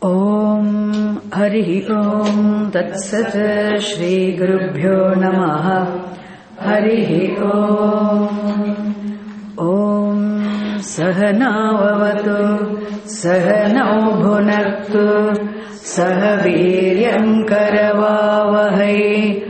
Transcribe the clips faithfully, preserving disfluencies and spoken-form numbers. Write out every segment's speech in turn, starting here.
Om Hari Om Tat Sat Shri Gurubhyo Namaha Hari Om Om Sahana Vavatu Sahana Bhunaktu Sahaviryam Karavavahai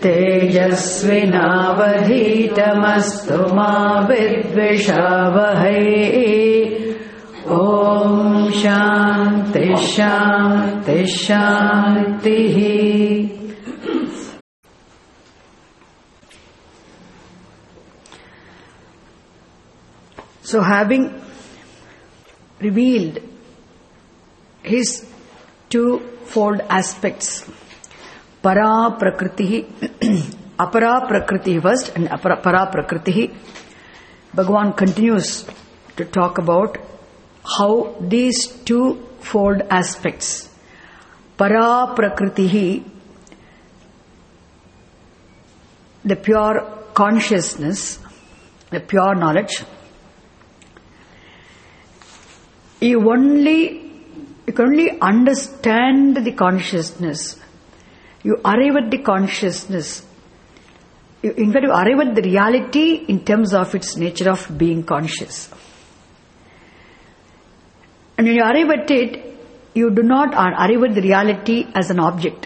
Tejasvinavadhitamastu ma vidvishavahai. Om Shanti Shanti Shanti. So having revealed his two-fold aspects, Para Prakriti, Apara Prakriti first and Apara, Para Prakriti, Bhagavan continues to talk about how these two-fold aspects, Para Prakriti, the pure consciousness, the pure knowledge, you only, you can only understand the consciousness. You arrive at the consciousness. You, in fact, you arrive at the reality in terms of its nature of being conscious. And when you arrive at it, you do not arrive at the reality as an object.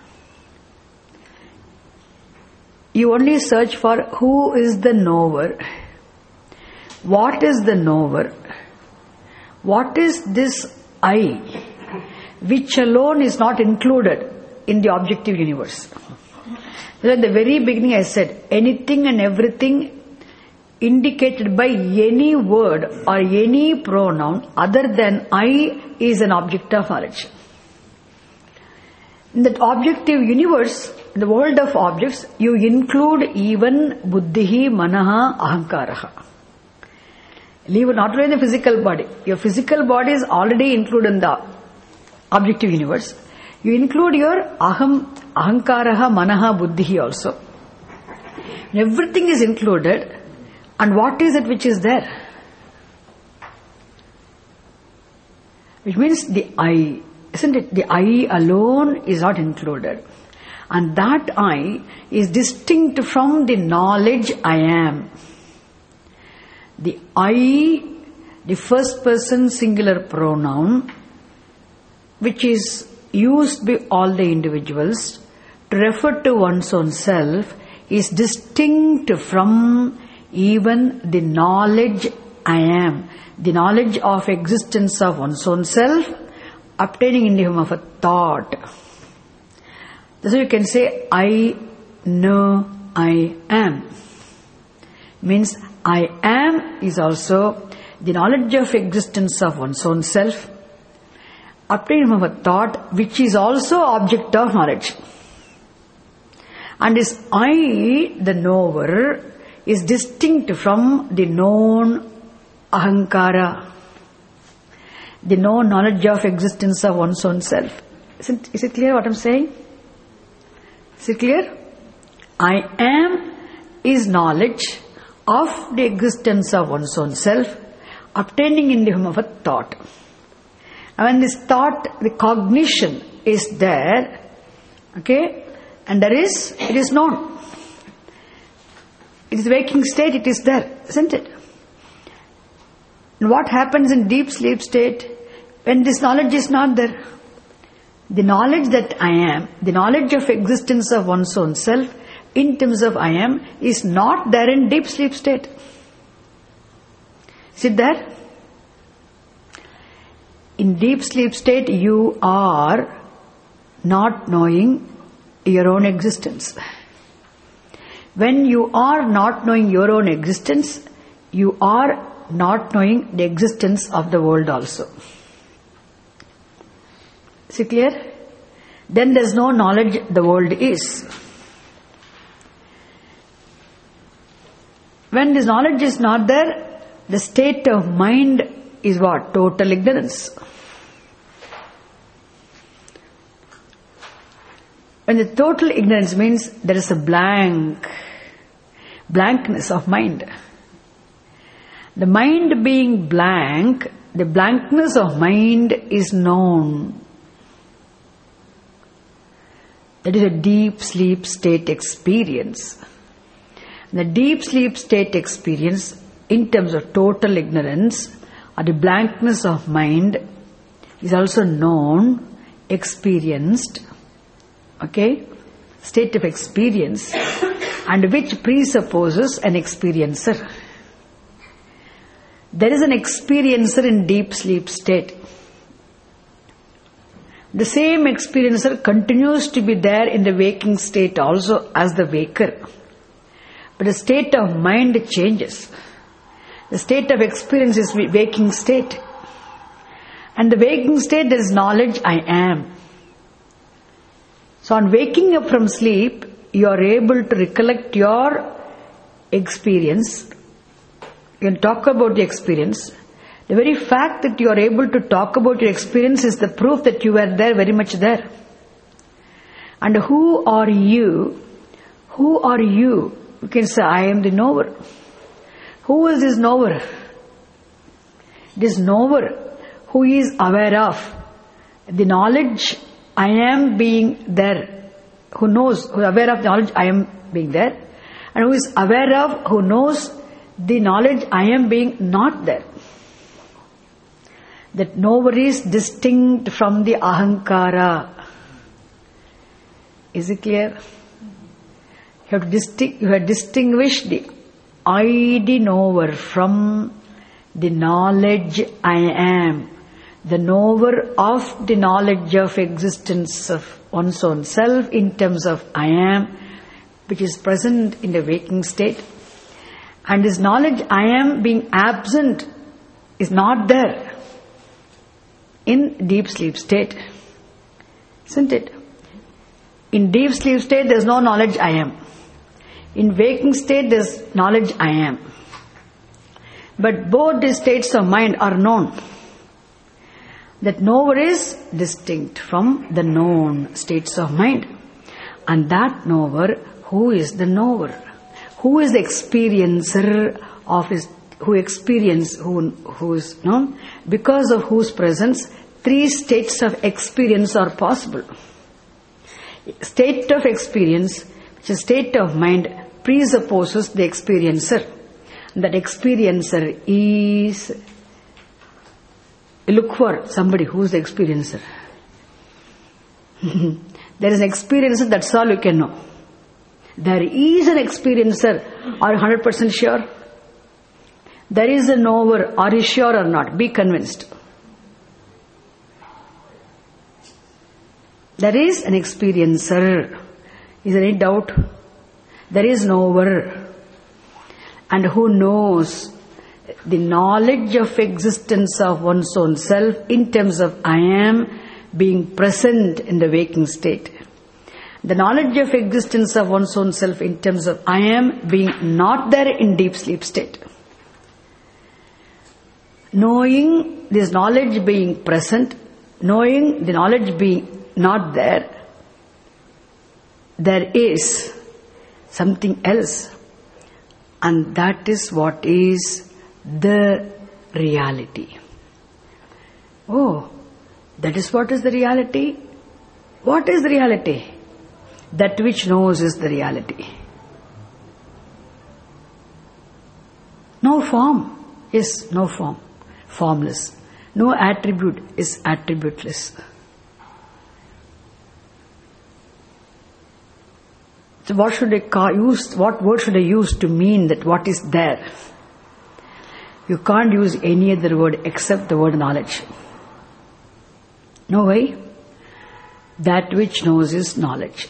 You only search for who is the knower, what is the knower, what is this I, which alone is not included in the objective universe. So at the very beginning I said, anything and everything indicated by any word or any pronoun other than I is an object of knowledge. In that objective universe, in the world of objects, you include even buddhihi, manaha, ahankaraha. Leave not only the physical body. Your physical body is already included in the objective universe. You include your aham, ahankaraha, manaha, buddhihi also. Everything is included. And what is it which is there? Which means the I, isn't it? The I alone is not included. And that I is distinct from the knowledge I am. The I, the first person singular pronoun, which is used by all the individuals to refer to one's own self, is distinct from even the knowledge I am, the knowledge of existence of one's own self, obtaining in the form of a thought. So you can say, I know I am. Means I am is also the knowledge of existence of one's own self, obtaining in the form of a thought, which is also object of knowledge. And this I, the knower, is distinct from the known ahankara, the known knowledge of existence of one's own self. Isn't, is it clear what I'm saying? Is it clear? I am is knowledge of the existence of one's own self, obtaining in the form of a thought. And when this thought, the cognition is there, okay, and there is, it is known. It is waking state, it is there, isn't it? And what happens in deep sleep state when this knowledge is not there? The knowledge that I am, the knowledge of existence of one's own self, in terms of I am, is not there in deep sleep state. Is it there? In deep sleep state, you are not knowing your own existence. When you are not knowing your own existence, you are not knowing the existence of the world also. Is it clear? Then there is no knowledge the world is. When this knowledge is not there, the state of mind is what? Total ignorance. When the total ignorance means there is a blank, blankness of mind. The mind being blank, the blankness of mind is known That is a deep sleep state experience. The deep sleep state experience, in terms of total ignorance or the blankness of mind, is also known, experienced, okay, state of experience, and which presupposes an experiencer. There is an experiencer in deep sleep state. The same experiencer continues to be there in the waking state also as the waker. But the state of mind changes. The state of experience is waking state. And the waking state, there is knowledge, I am. So on waking up from sleep, you are able to recollect your experience. You can talk about the experience. The very fact that you are able to talk about your experience is the proof that you were there, very much there. And who are you? Who are you? You can say, I am the knower. Who is this knower? This knower who is aware of the knowledge I am being there. Who knows, who is aware of the knowledge I am being there. And who is aware of, who knows the knowledge I am being not there. That knower is distinct from the ahankara. Is it clear? You have to distinct, you have distinguished the I, the knower, from the knowledge I am. The knower of the knowledge of existence of one's own self in terms of I am, which is present in the waking state. And this knowledge I am being absent is not there in deep sleep state. Isn't it? In deep sleep state there is no knowledge I am. In waking state there is knowledge I am. But both the states of mind are known. That knower is distinct from the known states of mind. And that knower, who is the knower? Who is the experiencer of his, who experience, who, who is known? Because of whose presence, three states of experience are possible. State of experience, which is state of mind, presupposes the experiencer. That experiencer is, look for somebody who is the experiencer. There is an experiencer, that's all you can know. There is an experiencer, are you one hundred percent sure? There is a knower, are you sure or not? Be convinced. There is an experiencer. Is there any doubt? There is knower. And who knows the knowledge of existence of one's own self in terms of I am being present in the waking state. The knowledge of existence of one's own self in terms of I am being not there in deep sleep state. Knowing this knowledge being present, knowing the knowledge being not there, there is something else. And that is what is the reality. Oh, that is what is the reality? What is the reality? That which knows is the reality. No form is no form, formless. No attribute is attributeless. So what should I call, use, what word should I use to mean that what is there? You can't use any other word except the word knowledge. No way. That which knows is knowledge.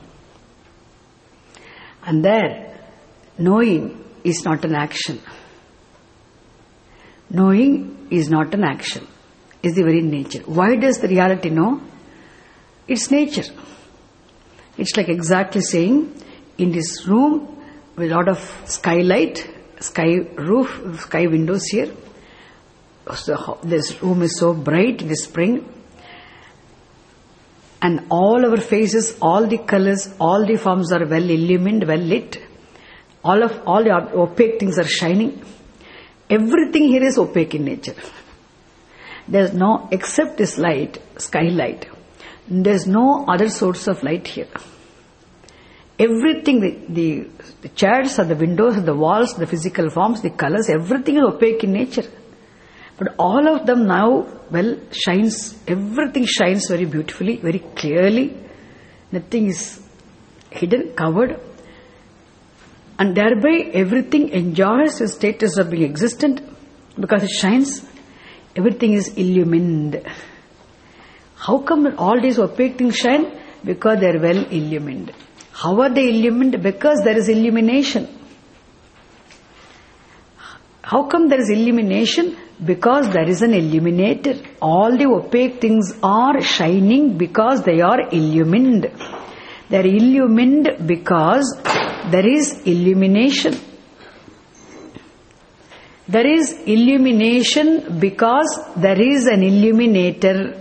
And there, knowing is not an action. Knowing is not an action. It's the very nature. Why does the reality know? It's nature. It's like exactly saying, in this room with a lot of skylight, sky roof, sky windows here, so this room is so bright in the spring, and all our faces, all the colors, all the forms are well illumined, well lit. All of all the opaque things are shining. Everything here is opaque in nature. There is no, except this light, skylight. There's no other source of light here. Everything, the, the, the chairs or the windows or the walls, the physical forms, the colors, everything is opaque in nature. But all of them now, well, shines, everything shines very beautifully, very clearly. Nothing is hidden, covered. And thereby everything enjoys the status of being existent because it shines. Everything is illumined. How come all these opaque things shine? Because they are well illumined. How are they illumined? Because there is illumination. How come there is illumination? Because there is an illuminator. All the opaque things are shining because they are illumined. They are illumined because there is illumination. There is illumination because there is an illuminator.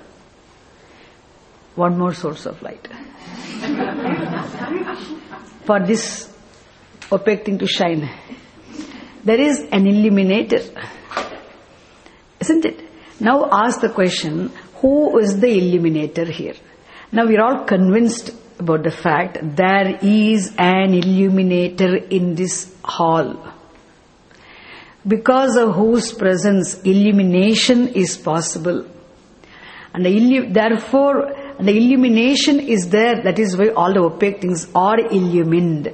One more source of light. For this opaque thing to shine, there is an illuminator. Isn't it? Now ask the question, who is the illuminator here? Now we are all convinced about the fact there is an illuminator in this hall. Because of whose presence illumination is possible. And the illu- therefore the illumination is there, that is why all the opaque things are illumined.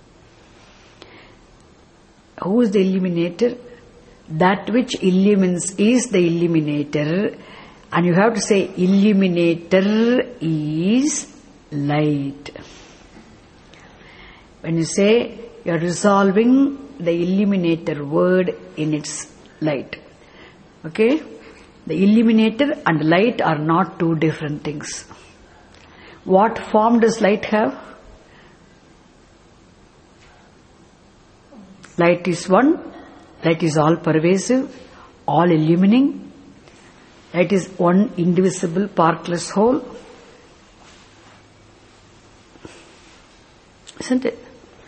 Who is the illuminator? That which illumines is the illuminator, and you have to say illuminator is light. When you say, you are resolving the illuminator word in its light. Okay? The illuminator and light are not two different things. What form does light have? Light is one. Light is all pervasive, all illumining. Light is one indivisible, partless whole. Isn't it?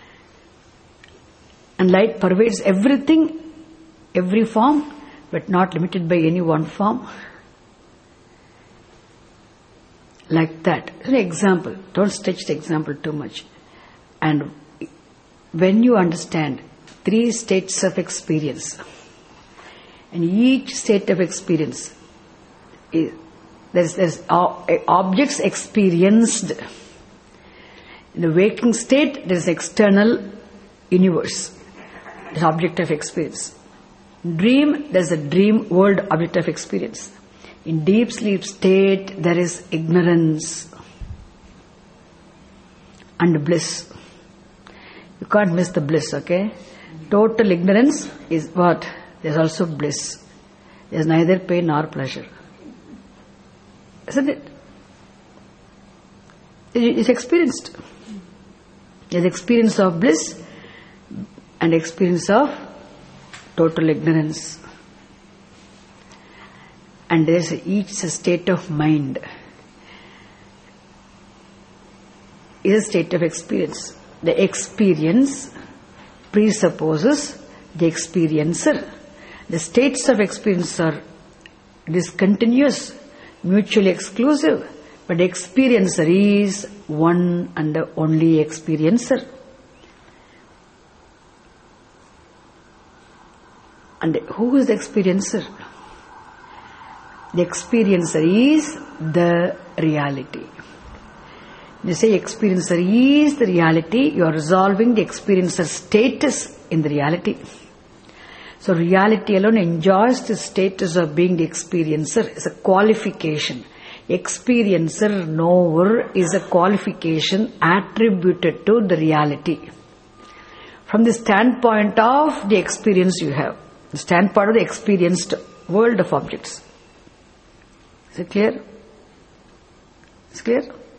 And light pervades everything, every form, but not limited by any one form. Like that. An example. Don't stretch the example too much. And when you understand three states of experience, and each state of experience is, there's, there's objects experienced. In the waking state, there is external universe, the object of experience. Dream, there is a dream world, object of experience. In deep sleep state, there is ignorance and bliss. You can't miss the bliss, okay? Total ignorance is what? There's also bliss. There's neither pain nor pleasure. Isn't it? It's experienced. There's experience of bliss and experience of total ignorance. And there's each a state of mind. Is a state of experience. The experience presupposes the experiencer. The states of experience are discontinuous, mutually exclusive, but the experiencer is one and the only experiencer. And who is the experiencer? The experiencer is the reality. You say experiencer is the reality, you are resolving the experiencer status in the reality. So reality alone enjoys the status of being the experiencer. It's a qualification. Experiencer, knower, is a qualification attributed to the reality. From the standpoint of the experience you have, the standpoint of the experienced world of objects. Is it clear? It's clear?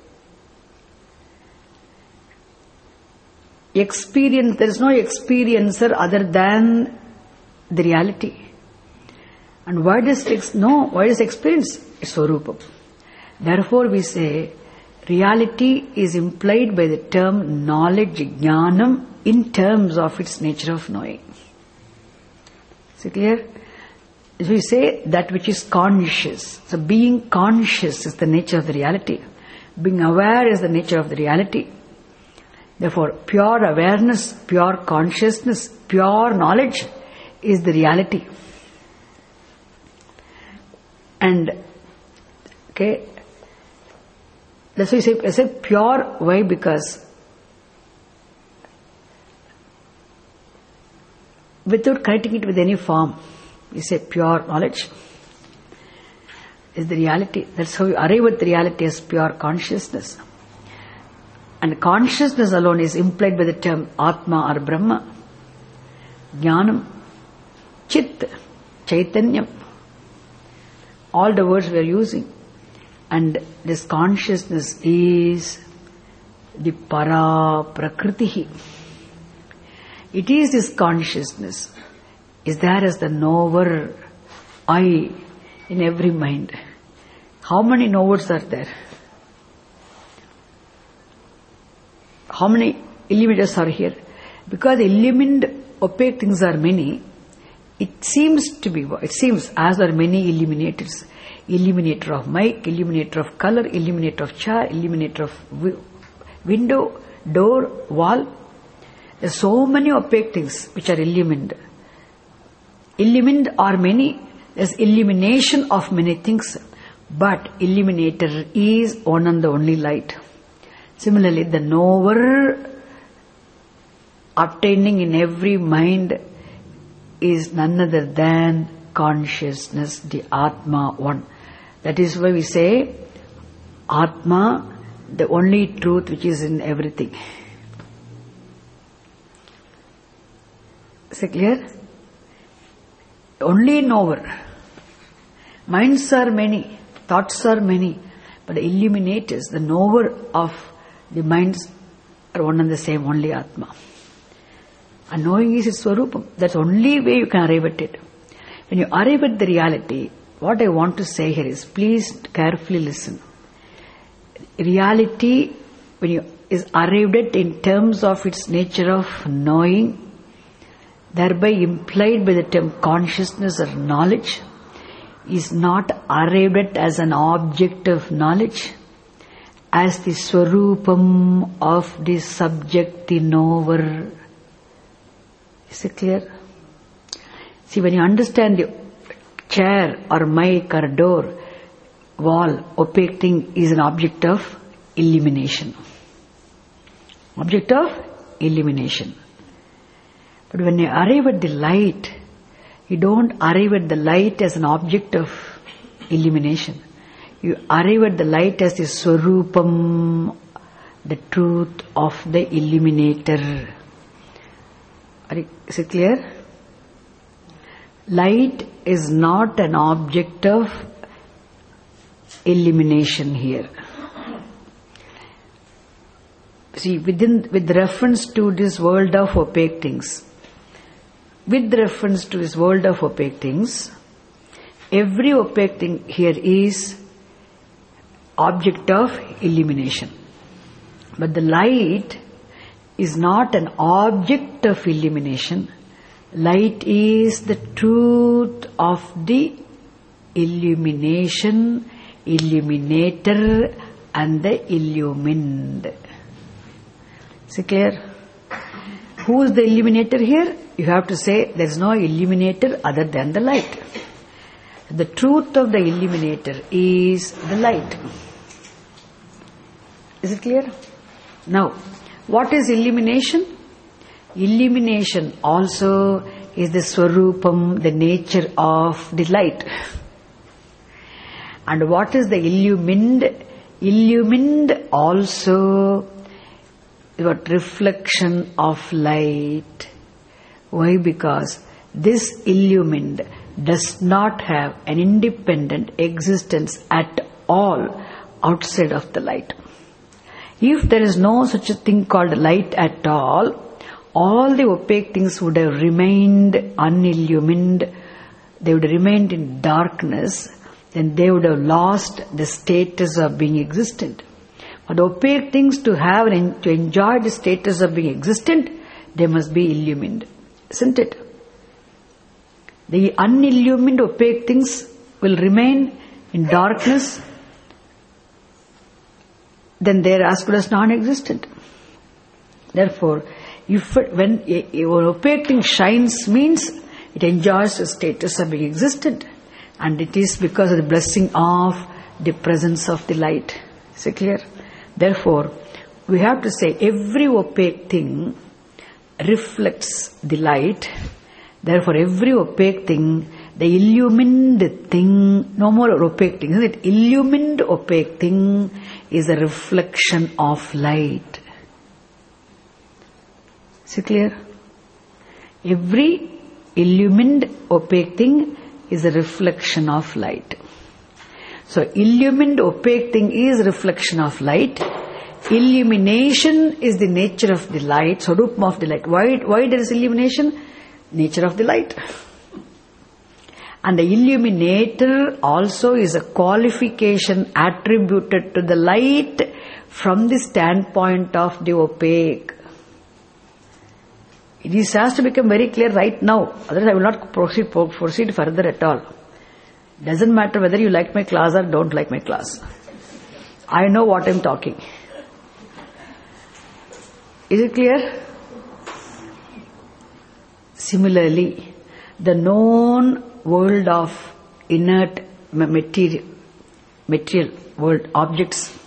Experience, there is no experiencer other than the reality. And why does it, no, why does experience? It's Swarupam. Therefore we say, reality is implied by the term knowledge, jnanam, in terms of its nature of knowing. Is it clear? As we say, that which is conscious. So being conscious is the nature of the reality. Being aware is the nature of the reality. Therefore, pure awareness, pure consciousness, pure knowledge is the reality. And, okay, that's why I say, I say pure. Why? Because without connecting it with any form, you say pure knowledge is the reality. That's how you arrive at the reality as pure consciousness. And consciousness alone is implied by the term Atma or Brahma, Jnanam, Chit, Chaitanyam. All the words we are using. And this consciousness is the Para Prakriti. It is this consciousness is there as the knower I in every mind. How many knowers are there? How many illuminators are here? Because illumined, opaque things are many, it seems to be, it seems as there are many illuminators. Illuminator of mic, illuminator of color, illuminator of chair, illuminator of wi- window, door, wall. There are so many opaque things which are illumined. Illumined are many. There is illumination of many things. But illuminator is one and the only light. Similarly, the knower obtaining in every mind is none other than consciousness, the Atma one. That is why we say Atma, the only truth which is in everything. Is it clear? Only knower. Minds are many, thoughts are many, but the illuminators, the knower of the minds are one and the same, only Atma. And knowing is its Swarupam. That's the only way you can arrive at it. When you arrive at the reality, what I want to say here is, please carefully listen. Reality, when you is arrived at in terms of its nature of knowing, thereby implied by the term consciousness or knowledge, is not arrived at as an object of knowledge, as the Swarupam of the subject, the knower. Is it clear? See, when you understand the chair or mic or door, wall, opaque thing is an object of illumination. Object of illumination. But when you arrive at the light, you don't arrive at the light as an object of illumination. You arrive at the light as the Swarupam, the truth of the illuminator. Is it clear? Light is not an object of illumination here. See, within, with reference to this world of opaque things, with reference to this world of opaque things, every opaque thing here is object of illumination. But the light is not an object of illumination. Light is the truth of the illumination, illuminator, and the illumined. Is it clear? Who is the illuminator here? You have to say there is no illuminator other than the light. The truth of the illuminator is the light. Is it clear? Now, what is illumination? Illumination also is the Swarupam, the nature of the light. And what is the illumined? Illumined also is what reflection of light. Why? Because this illumined does not have an independent existence at all outside of the light. If there is no such a thing called light at all, all the opaque things would have remained unillumined, they would have remained in darkness, then they would have lost the status of being existent. For the opaque things to have and to enjoy the status of being existent, they must be illumined. Isn't it? The unillumined opaque things will remain in darkness, then they are as good as non-existent. Therefore, if it, when a, a, an opaque thing shines, means it enjoys the status of being existent, and it is because of the blessing of the presence of the light. Is it clear? Therefore, we have to say every opaque thing reflects the light. Therefore, every opaque thing, the illumined thing, no more opaque thing, isn't it? Illumined opaque thing is a reflection of light. Is it clear? Every illumined opaque thing is a reflection of light. So, illumined opaque thing is reflection of light. Illumination is the nature of the light, Swarupam of the light. Why, why there is illumination? Nature of the light. And the illuminator also is a qualification attributed to the light from the standpoint of the opaque. This has to become very clear right now. Otherwise I will not proceed, proceed further at all. Doesn't matter whether you like my class or don't like my class. I know what I am talking. Is it clear? Similarly, the known world of inert material, material world objects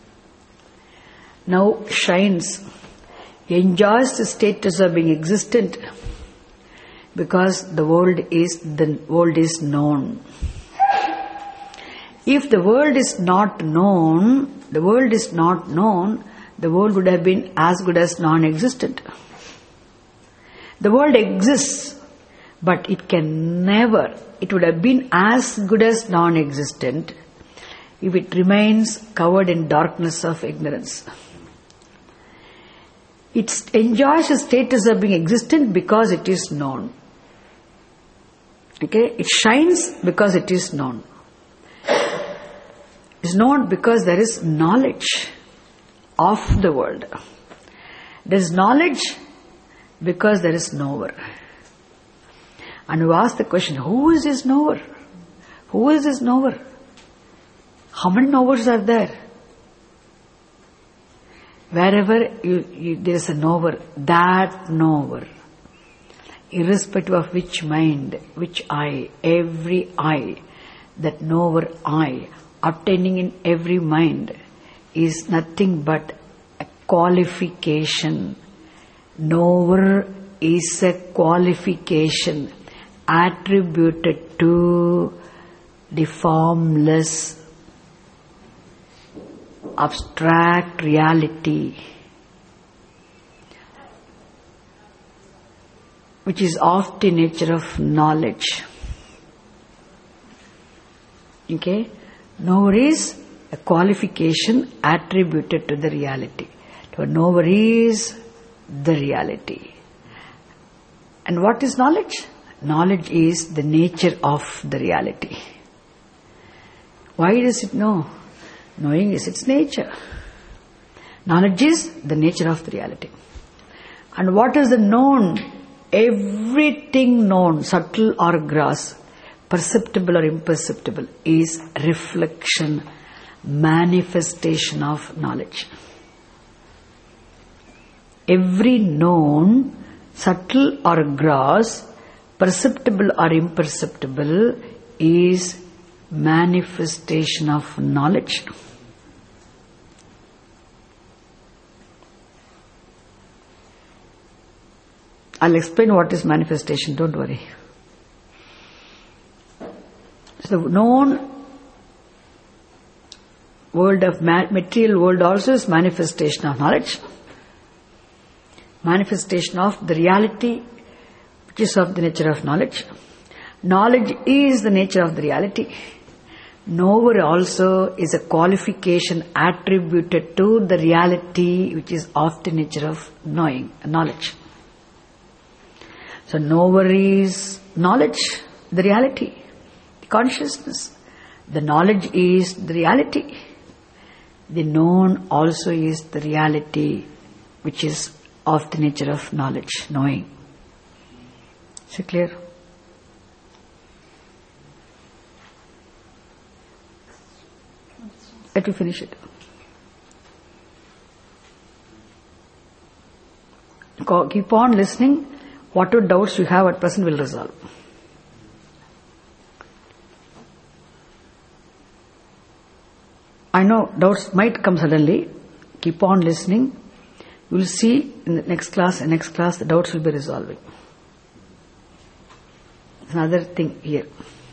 now shines, enjoys the status of being existent because the world is the world is known. If the world is not known, the world is not known, the world would have been as good as non-existent. The world exists, but it can never, it would have been as good as non-existent if it remains covered in darkness of ignorance. It enjoys the status of being existent because it is known. Okay? It shines because it is known. It is known because there is knowledge of the world. There is knowledge because there is knower. And we ask the question, who is this knower? Who is this knower? How many knowers are there? Wherever you, you, there is a knower, that knower, irrespective of which mind, which eye, every eye, that knower eye, obtaining in every mind, is nothing but a qualification. Knower is a qualification attributed to the formless, abstract reality, which is of the nature of knowledge. Okay? Knower is a qualification attributed to the reality. So knower is the reality. And what is knowledge? Knowledge is the nature of the reality. Why does it know? Knowing is its nature. Knowledge is the nature of the reality. And what is the known? Everything known, subtle or gross, perceptible or imperceptible, is reflection, manifestation of knowledge. Every known, subtle or gross, perceptible or imperceptible, is manifestation of knowledge. I'll explain what is manifestation, don't worry. So the known world of material world also is manifestation of knowledge. Manifestation of the reality which is of the nature of knowledge. Knowledge is the nature of the reality. Knower also is a qualification attributed to the reality which is of the nature of knowing, knowledge. So knower is knowledge, the reality, the consciousness. The knowledge is the reality. The known also is the reality which is of the nature of knowledge, knowing. Is it clear? Let me finish it. Keep on listening. Whatever doubts you have at present will resolve. I know doubts might come suddenly. Keep on listening. You will see in the next class, in next class, the doubts will be resolving. Another thing here.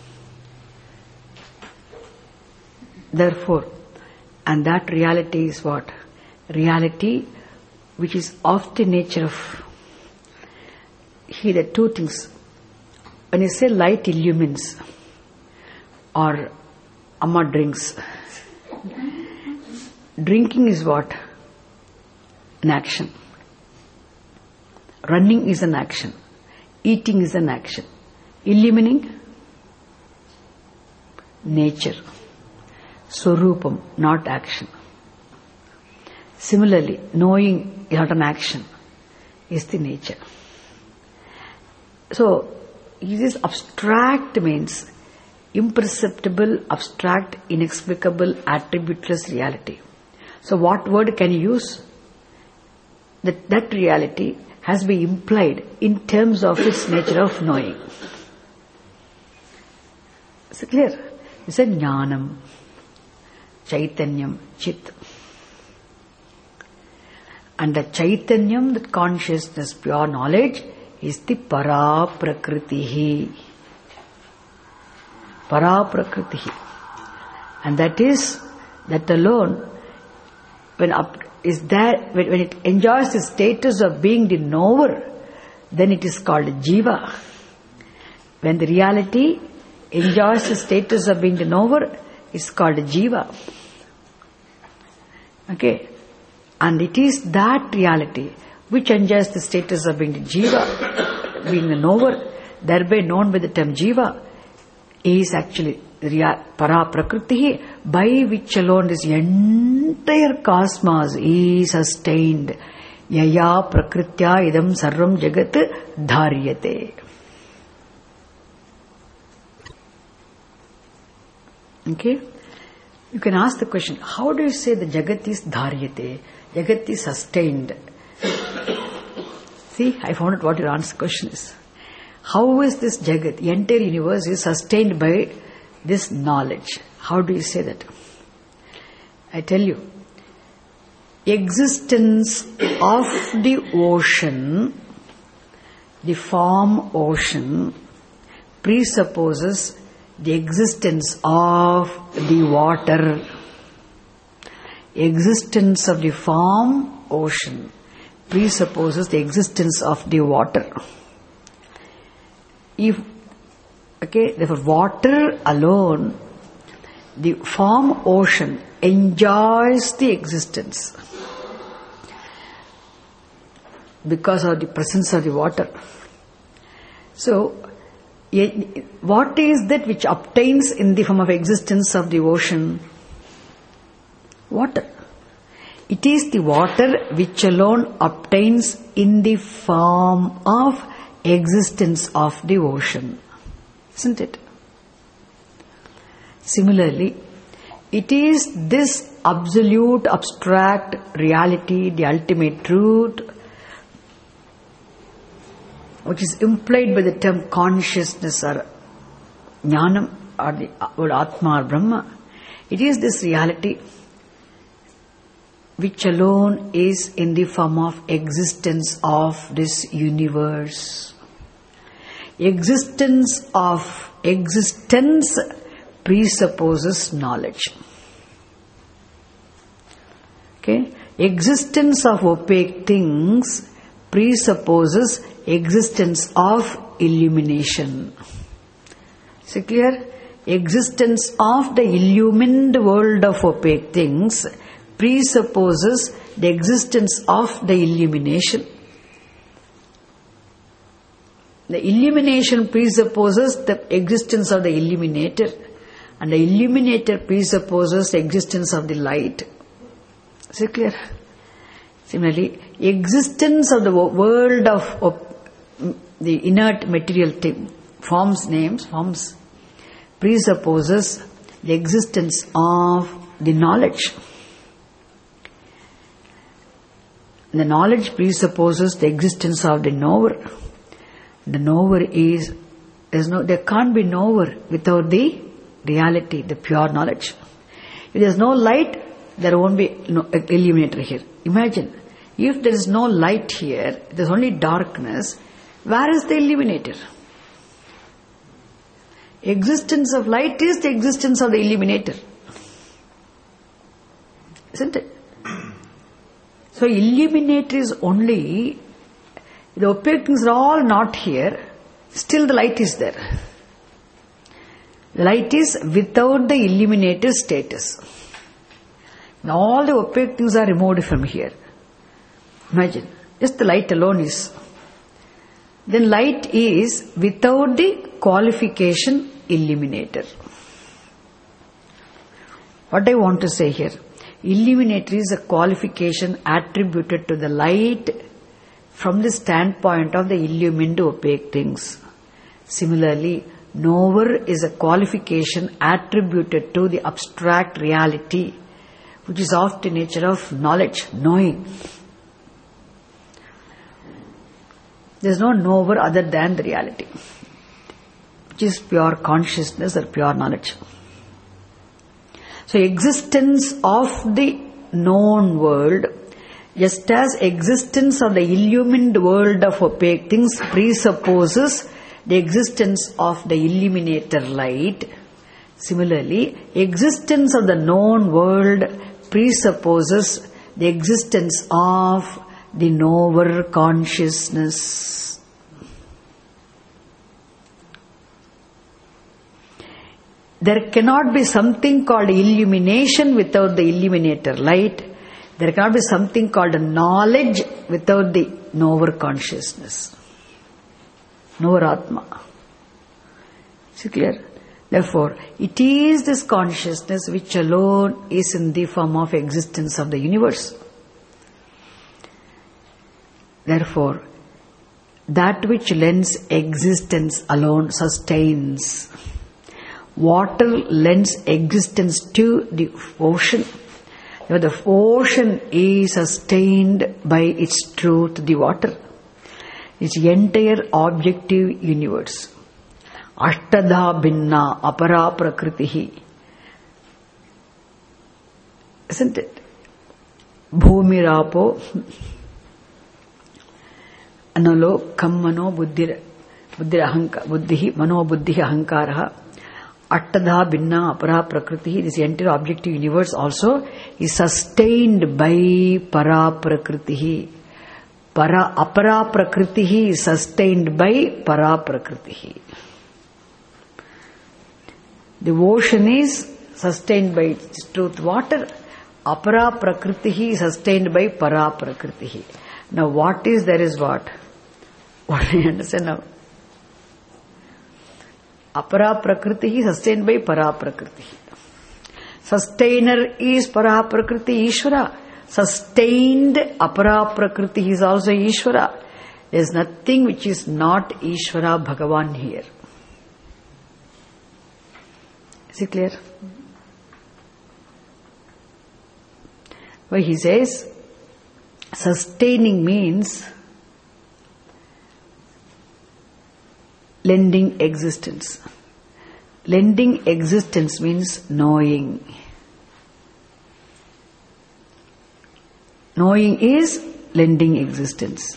Therefore, and that reality is what? Reality which is of the nature of. Here there are two things. When you say light illumines or Amma drinks, drinking is what? An action. Running is an action. Eating is an action. Illumining? Nature. Swarupam, not action. Similarly, knowing is not an action, is the nature. So, this abstract means imperceptible, abstract, inexplicable, attributeless reality. So, what word can you use? That that reality has been implied in terms of its nature of knowing. Is it clear? It's a jnanam, chaitanyam, chit. And the chaitanyam, that consciousness, pure knowledge, is the para prakritihi. Para prakritihi. And that is, that alone, when up, is there, when, when it enjoys the status of being the knower, then it is called jiva. When the reality enjoys the status of being the knower, it's called jiva. Okay? And it is that reality which enjoys the status of being the jiva, being the knower, thereby known by the term jiva, is actually para prakriti, by which alone this entire cosmos is sustained. Yaya prakritya idam sarvam jagat dharyate. Okay? You can ask the question, how do you say the jagat is dharyate? Jagat is sustained. See, I found out what your answer question is. How is this jagat, the entire universe is sustained by this knowledge? How do you say that? I tell you, existence of the ocean, the form ocean, presupposes the existence of the water. Existence of the form ocean presupposes the existence of the water. If, okay, therefore water alone, the form ocean enjoys the existence because of the presence of the water. So, what is that which obtains in the form of existence of the ocean? Water. It is the water which alone obtains in the form of existence of the ocean. Isn't it? Similarly, it is this absolute abstract reality, the ultimate truth, which is implied by the term consciousness or jnanam or the word Atma or Brahma. It is this reality which alone is in the form of existence of this universe. Existence of existence presupposes knowledge. Okay? Existence of opaque things presupposes existence of illumination. Is it clear? Existence of the illumined world of opaque things presupposes the existence of the illumination. The illumination presupposes the existence of the illuminator, and the illuminator presupposes the existence of the light. Is it clear? Similarly, existence of the world of, of the inert material thing, forms names, forms, presupposes the existence of the knowledge. The knowledge presupposes the existence of the knower. The knower is, there's no, there can't be knower without the reality, the pure knowledge. If there's no light, there won't be no illuminator here. Imagine, if there is no light here, there's only darkness, where is the illuminator? Existence of light is the existence of the illuminator. Isn't it? So illuminator is only, the opaque things are all not here, still the light is there. The light is without the illuminator status. Now all the opaque things are removed from here. Imagine, just the light alone is. Then light is without the qualification illuminator. What I want to say here, illuminator is a qualification attributed to the light from the standpoint of the illumined opaque things. Similarly, knower is a qualification attributed to the abstract reality, which is of the nature of knowledge, knowing. There is no knower other than the reality, which is pure consciousness or pure knowledge. So existence of the known world, just as existence of the illumined world of opaque things presupposes the existence of the illuminator light, similarly, existence of the known world presupposes the existence of the knower consciousness. There cannot be something called illumination without the illuminator light. There cannot be something called knowledge without the knower consciousness. Knower Atma. Is it clear? Therefore, it is this consciousness which alone is in the form of existence of the universe. Therefore, that which lends existence alone sustains. Water lends existence to the ocean. The ocean is sustained by its truth, the water. Its entire objective universe. Ashtadha binna apara prakritihi. Isn't it? Bhumirapo analo kammano buddhir buddhihi mano buddhi ahankaraha. Ashtadha binna apara prakritihi. This entire objective universe also is sustained by para prakritihi. Para apara prakritihi is sustained by para prakritihi. The ocean is sustained by its truth water. Apara prakritihi is sustained by para prakritihi. Now what is there is what? What do you understand now? Apara prakritihi is sustained by para prakritihi. Sustainer is para prakriti Ishvara. Sustained apara prakriti is also Ishvara. There is nothing which is not Ishvara Bhagavan here. Is it clear? Well, he says, sustaining means lending existence. Lending existence means knowing. Knowing is lending existence.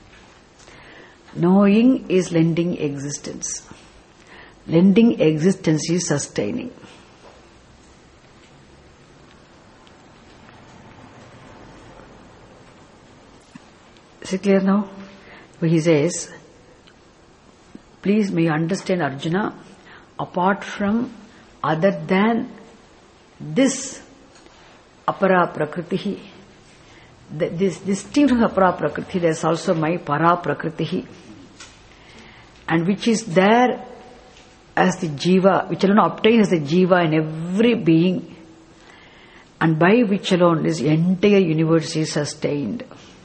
Knowing is lending existence. Lending existence is sustaining. Is it clear now? So he says, please may you understand, Arjuna, apart from, other than this apara prakritihi, this distinct from apara prakriti, there is also my para prakritihi, and which is there as the jiva, which alone obtains the jiva in every being, and by which alone this entire universe is sustained.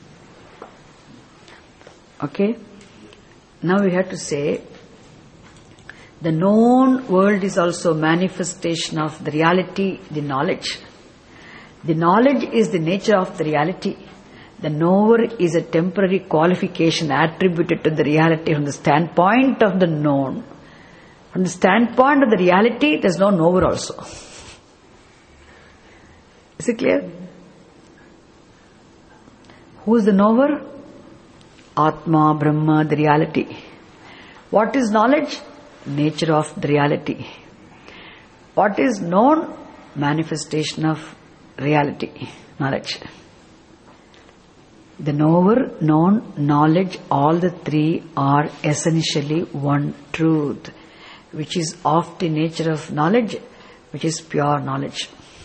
Okay? Now we have to say, the known world is also manifestation of the reality, the knowledge. The knowledge is the nature of the reality. The knower is a temporary qualification attributed to the reality from the standpoint of the known. From the standpoint of the reality, there is no knower also. Is it clear? Who is the knower? Atma, Brahma, the reality. What is knowledge? Nature of the reality. What is known? Manifestation of reality, knowledge. The knower, known, knowledge, all the three are essentially one truth, which is of the nature of knowledge, which is pure knowledge.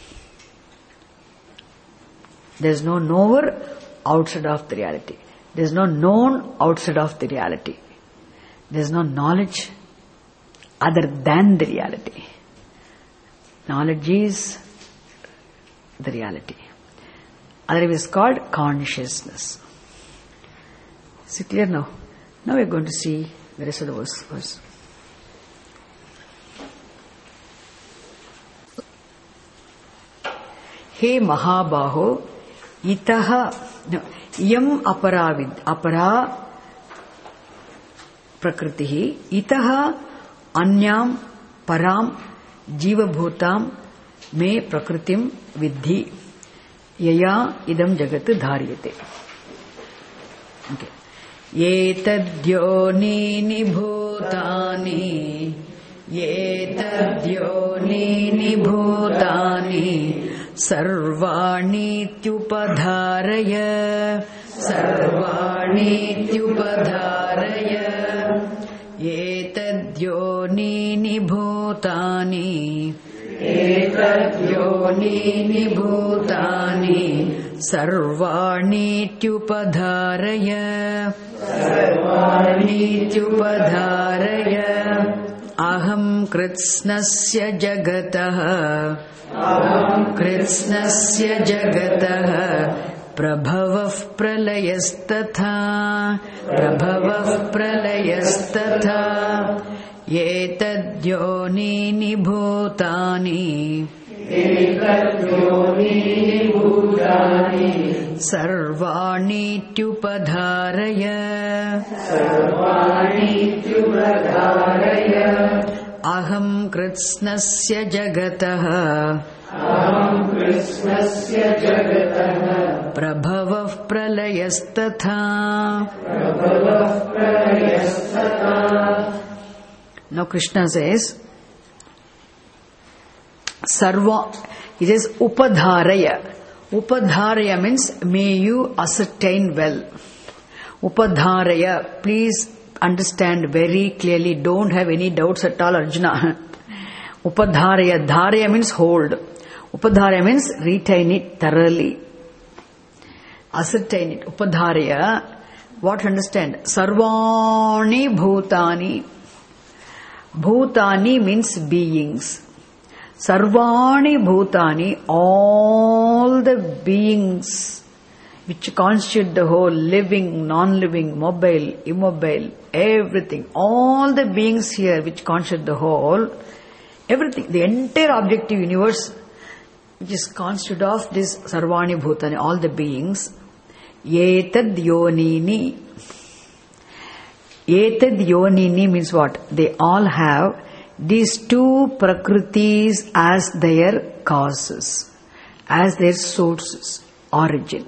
There is no knower outside of the reality. There is no known outside of the reality. There is no knowledge other than the reality. Knowledge is the reality. Otherwise is called consciousness. Is it clear now? Now we are going to see the rest of the verse first. He Mahabaho itaha no, yam aparavid apara prakritihi itaha anyam param jiva bhutam me prakritim vidhi yaya idam jagat dhariyate. Okay. Yetadyonini bhutani yetadyonini bhutani sarvani tyupadharaya sarvani tyupadharaya yetadyonini bhutani etadyonini bhutani sarvani tyupadharaya sarvani tyupadharaya aham kritsnasya jagatah aham kritsnasya jagatah prabhavav pralayastatha prabhavav pralayastatha yetadyonini bhutani etadyonini bhutani sarvani tyupadharaya sarvani tyupadharaya aham kritsnasya jagatah aham kritsnasya jagatah prabhavav pralayastatha prabhavav pralayastatha. Now Krishna says, Sarva, he says, Upadharaya. Upadharaya means, may you ascertain well. Upadharaya, please understand very clearly, don't have any doubts at all, Arjuna. Upadharaya, dharaya means hold. Upadharaya means retain it thoroughly. Ascertain it. Upadharaya, what to understand? Sarvani bhutani. Bhutani means beings. Sarvani bhutani, all the beings which constitute the whole, living, non-living, mobile, immobile, everything. All the beings here which constitute the whole, everything, the entire objective universe which is constituted of this Sarvani bhutani, all the beings. Yetad yonini. Etad yonini means what? They all have these two prakritis as their causes, as their sources, origin.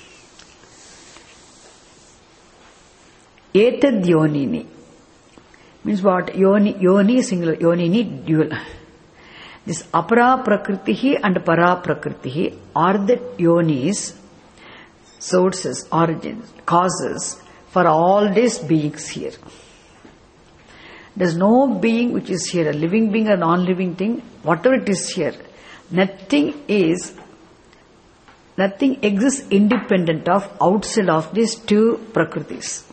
Etad yonini means what? Yoni, yoni singular, yonini dual. This apara prakritihi and para prakritihi are the yonis, sources, origins, causes for all these beings here. There is no being which is here, a living being or non-living thing, whatever it is here, nothing is, nothing exists independent of, outside of these two prakritis.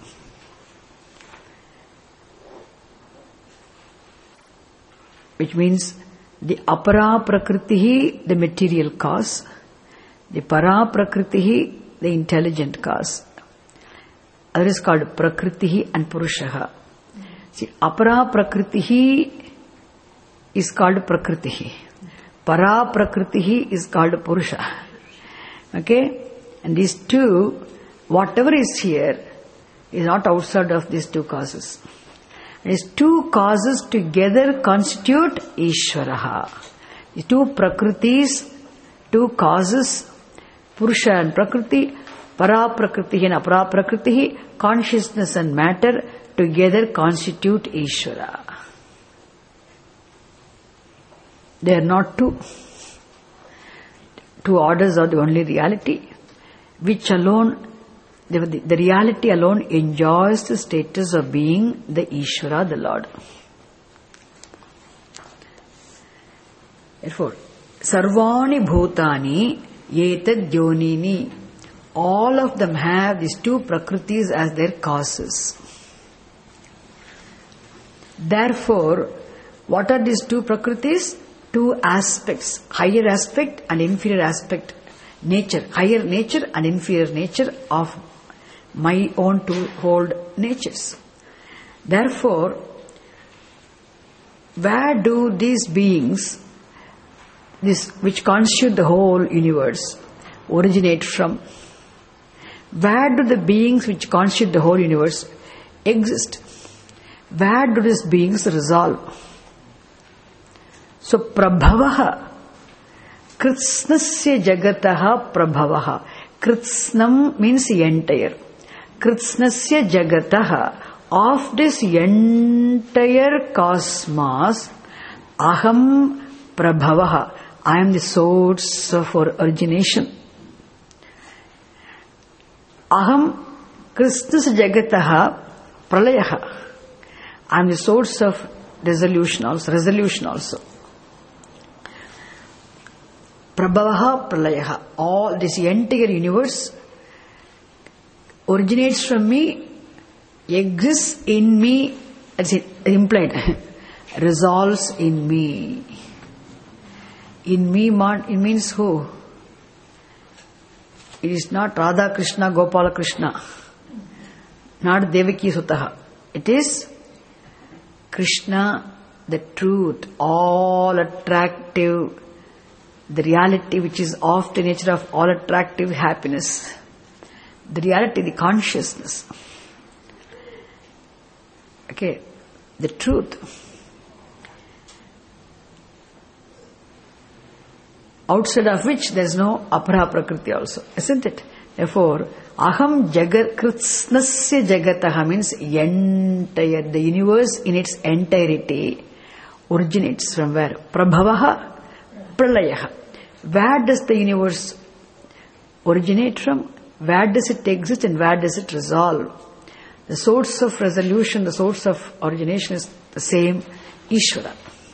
Which means the apara prakritihi, the material cause, the para prakritihi, the intelligent cause. Other is called prakritihi and purushaha. See, apara prakritihi is called prakritihi. Para prakritihi is called purusha. Okay? And these two, whatever is here, is not outside of these two causes. These two causes together constitute Ishvaraha. The two Prakritis, two causes, Purusha and Prakriti, Para Prakriti and Apara Prakriti, consciousness and matter, together constitute Ishvara. They are not two. Two orders are the only reality, which alone, the, the reality alone enjoys the status of being the Ishvara, the Lord. Therefore, Sarvani Bhutani Yetad Yonini, all of them have these two Prakritis as their causes. Therefore, what are these two Prakritis? Two aspects, higher aspect and inferior aspect, nature, higher nature and inferior nature of my own two-fold natures. Therefore, where do these beings, this which constitute the whole universe, originate from? Where do the beings which constitute the whole universe exist? Where do these beings resolve? So, Prabhavaha, Kritsnasya Jagataha Prabhavaha. Kritsnam means entire. Kritsnasya Jagataha, of this entire cosmos, Aham Prabhavaha, I am the source of origination. Aham Kritsnasya Jagataha Pralayaha, I am the source of resolution also, resolution also. Prabhavaha Pralayaha, all this entire universe originates from me, exists in me, that's it, implied, resolves in me. In me, it means who? It is not Radha Krishna, Gopala Krishna, not Devaki Sutaha. It is Krishna, the truth, all attractive, the reality which is of the nature of all attractive happiness. The reality, the consciousness. Okay, the truth. Outside of which there is no Apara Prakriti also, isn't it? Therefore, Aham Jagat Kritsnasya Jagataha means entire, the universe in its entirety originates from where? Prabhavaha Pralayaha. Where does the universe originate from? Where does it exist and where does it resolve? The source of resolution, the source of origination is the same, Ishvara.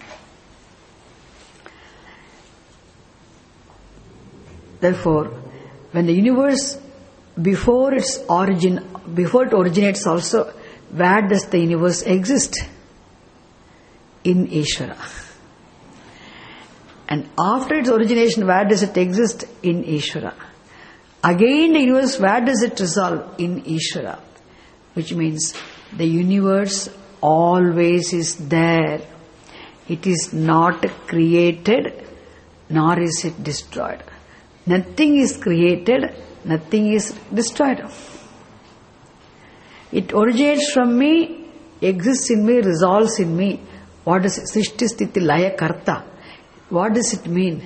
Therefore, when the universe, before its origin, before it originates also, where does the universe exist? In Ishvara. And after its origination, where does it exist? In Ishvara. Again the universe, where does it resolve? In Ishvara. Which means the universe always is there. It is not created, nor is it destroyed. Nothing is created, nothing is destroyed. It originates from me, exists in me, resolves in me. What is it? Srishti Sthiti Laya Karta. What does it mean?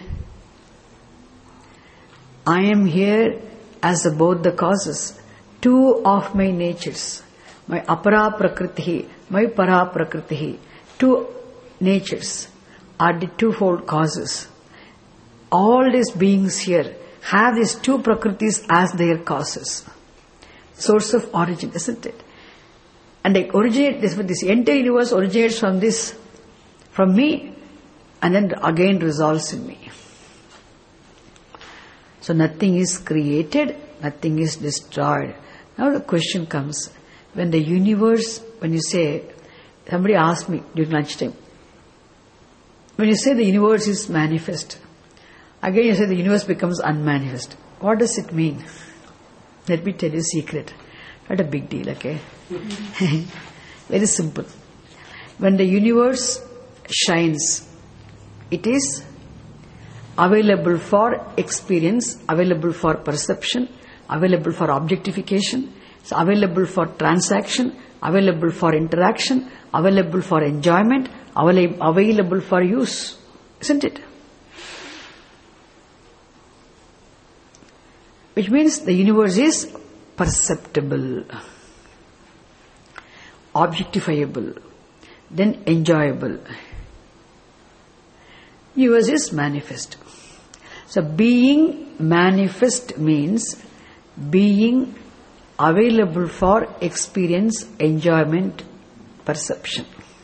I am here as both the causes, two of my natures, my Apara Prakriti, my Para Prakriti, two natures are the twofold causes. All these beings here have these two Prakritis as their causes. Source of origin, isn't it? And they originate, this, this entire universe originates from this, from me, and then again resolves in me. So nothing is created, nothing is destroyed. Now the question comes, when the universe, when you say, somebody asked me during lunchtime, when you say the universe is manifest, again you say the universe becomes unmanifest. What does it mean? Let me tell you a secret. Not a big deal, okay? Very simple. When the universe shines, it is available for experience, available for perception, available for objectification, it's available for transaction, available for interaction, available for enjoyment, available for use, isn't it? Which means the universe is perceptible, objectifiable, then enjoyable. Universe is manifest. So being manifest means being available for experience, enjoyment, perception.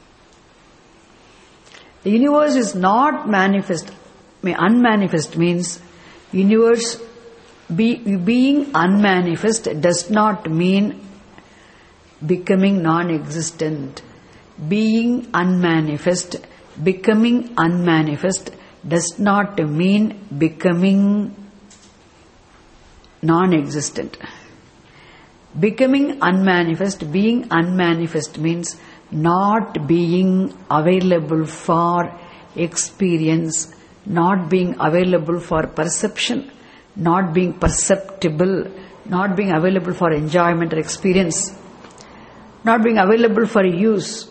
The universe is not manifest. I mean, unmanifest means universe be, being unmanifest does not mean becoming non-existent. Being unmanifest, becoming unmanifest does not mean becoming non-existent. Becoming unmanifest, being unmanifest means not being available for experience, not being available for perception, not being perceptible, not being available for enjoyment or experience, not being available for use.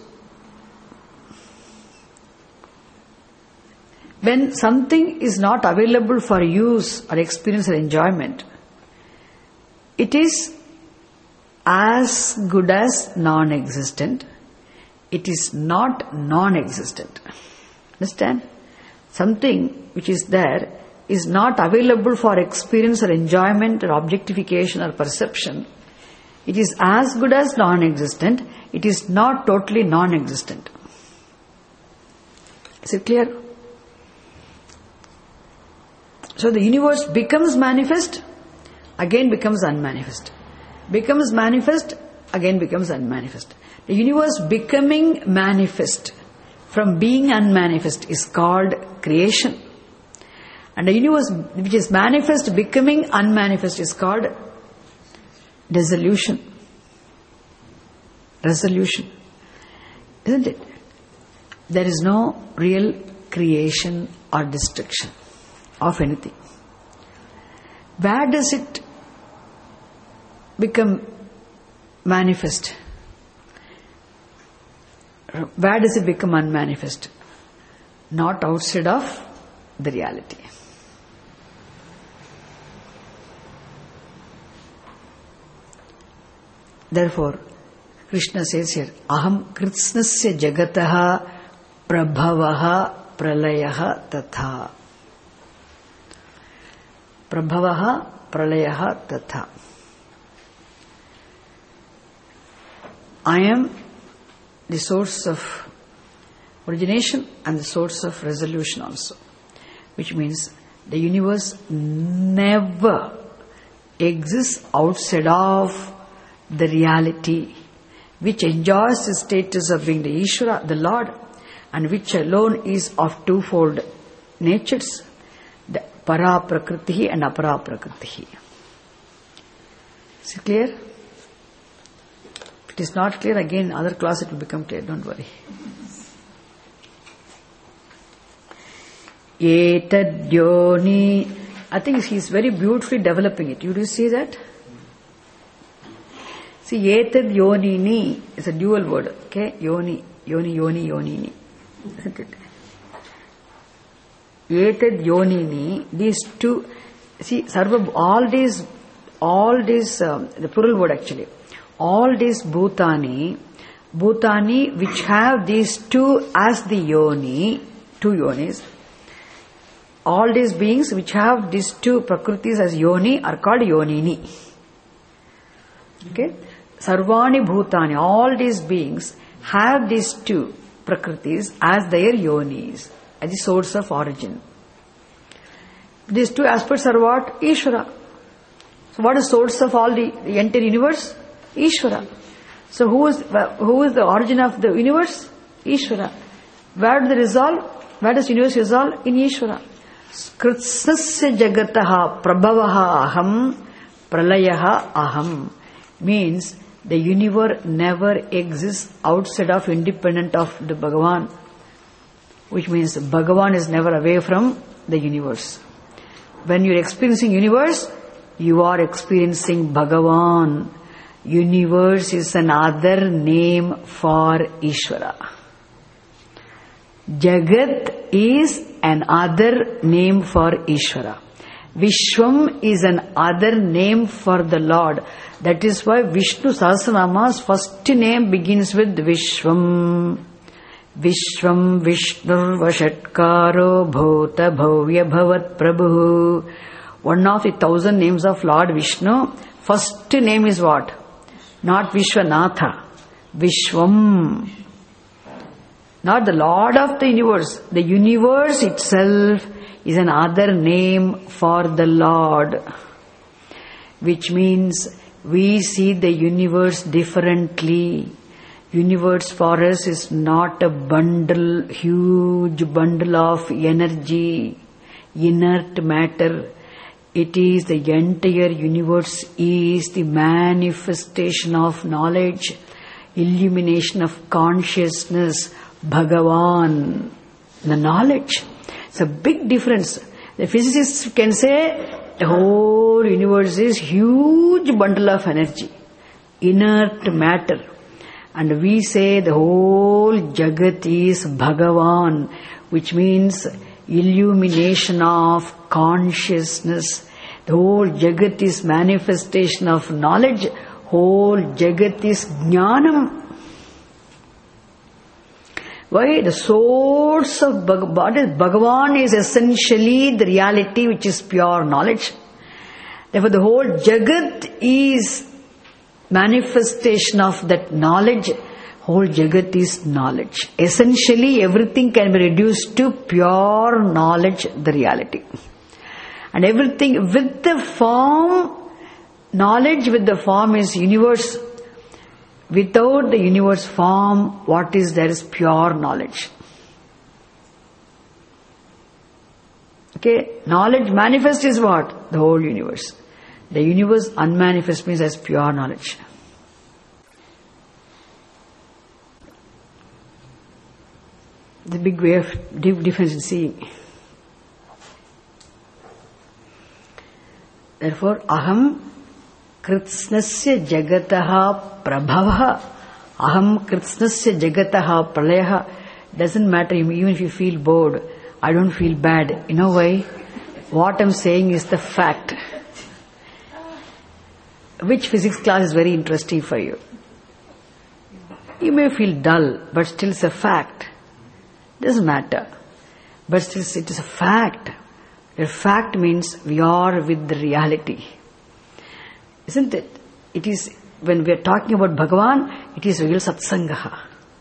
When something is not available for use or experience or enjoyment, it is as good as non-existent. It is not non-existent. Understand? Something which is there is not available for experience or enjoyment or objectification or perception. It is as good as non-existent. It is not totally non-existent. Is it clear? So the universe becomes manifest, again becomes unmanifest. Becomes manifest, again becomes unmanifest. The universe becoming manifest from being unmanifest is called creation. And the universe which is manifest becoming unmanifest is called dissolution. Resolution. Isn't it? There is no real creation or destruction of anything. Where does it become manifest? Where does it become unmanifest? Not outside of the reality. Therefore, Krishna says here, Aham kritsnasya jagataha prabhavaha pralayaha tatha. Prabhavaha pralayaha tatha. I am the source of origination and the source of resolution also. Which means the universe never exists outside of the reality, which enjoys the status of being the Ishvara, the Lord, and which alone is of twofold natures, the para prakriti and apara prakriti. Is it clear? If it is not clear, again other class it will become clear, don't worry. Etad yoni. I think he is very beautifully developing it. You do see that? See, etad yonini is a dual word. Okay, yoni, yoni, yoni, yonini. Isn't it? Etad yonini. These two. See, sarva. All these, all these. Um, the plural word actually. All these bhutani, bhutani which have these two as the yoni, two yonis. All these beings which have these two prakritis as yoni are called yonini. Okay? Sarvani bhutani, all these beings have these two prakritis as their yonis, as the source of origin. These two aspects are what? Ishvara. So what is source of all the, the entire universe? Ishvara. So who is, who is the origin of the universe? Ishvara. Where does the resolve? Where does universe resolve? In Ishvara. Kritsnasya jagataha prabhavaha aham pralayaha aham means the universe never exists outside of, independent of the Bhagavan, which means Bhagavan is never away from the universe. When you're experiencing universe, you are experiencing Bhagavan. Universe is another name for Ishvara. Jagat is another name for Ishvara. Vishwam is another name for the Lord. That is why Vishnu Sahasranama's first name begins with Vishwam. Vishwam Vishnur Vashatkaro Bhota Bhavya Bhavat Prabhu. One of the thousand names of Lord Vishnu, first name is what? Not Vishwanatha. Vishwam. Not the Lord of the universe. The universe itself is another name for the Lord. Which means we see the universe differently. Universe for us is not a bundle, huge bundle of energy, inert matter. It is the entire universe is the manifestation of knowledge, illumination of consciousness, Bhagavan, the knowledge. It's a big difference. The physicists can say the whole universe is huge bundle of energy, inert matter. And we say the whole Jagat is Bhagavan, which means illumination of consciousness. The whole Jagat is manifestation of knowledge. Whole Jagat is Jnanam. Why? The source of Bhagavan, Bhagavan is essentially the reality which is pure knowledge. Therefore the whole Jagat is manifestation of that knowledge. Whole Jagat is knowledge. Essentially everything can be reduced to pure knowledge, the reality. And everything with the form, knowledge with the form is universe. Without the universe form, what is there is pure knowledge. Okay, knowledge manifest is what? The whole universe. The universe unmanifest means as pure knowledge. The big way of deep difference in seeing. Therefore, aham kritsnasya jagataha prabhavaha, aham kritsnasya jagataha pralayaha. Doesn't matter even if you feel bored. I don't feel bad. You know why? What I'm saying is the fact. Which physics class is very interesting for you? You may feel dull, but still it's a fact. Doesn't matter. But still it is a fact. The fact means we are with the reality. Isn't it? It is, when we are talking about Bhagavan, it is real satsangaha.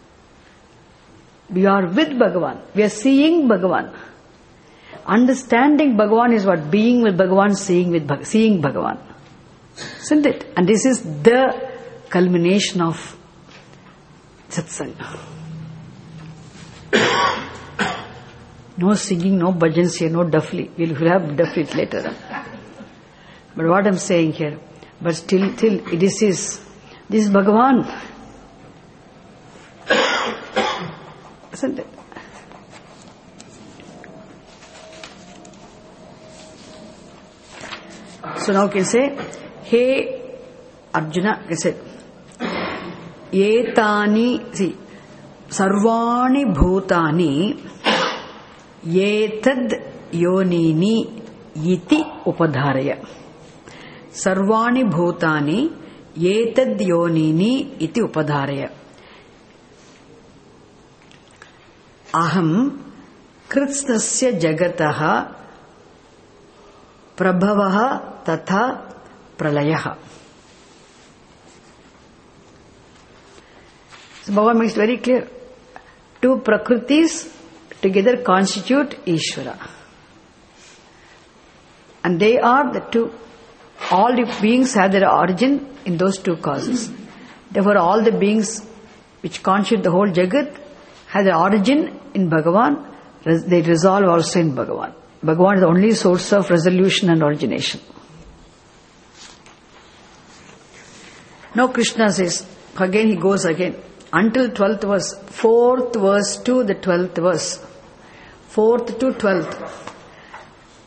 We are with Bhagavan. We are seeing Bhagavan. Understanding Bhagavan is what? Being with Bhagavan, seeing with Bhagavan, seeing Bhagavan. Isn't it? And this is the culmination of satsanga. No singing, no bhajans here, no duffly. We'll have duffly later on. But what I'm saying here, but still, till this is, this is Bhagavan. Isn't it? So now we can say, hey Arjuna, can say, etani, see, sarvani bhutani yetad yonini iti upadharaya. Sarvani bhutani yetad yonini iti upadharaya. Aham kritsnasya jagataha prabhavaha tatha pralayaha. So Bhagavan makes it very clear. Two prakritis together constitute Ishvara. And they are the two. All the beings have their origin in those two causes. Therefore all the beings which constitute the whole Jagat have their origin in Bhagavan. They resolve also in Bhagavan. Bhagavan is the only source of resolution and origination. Now Krishna says, again he goes again, until twelfth verse, fourth verse to the twelfth verse. Fourth to twelfth.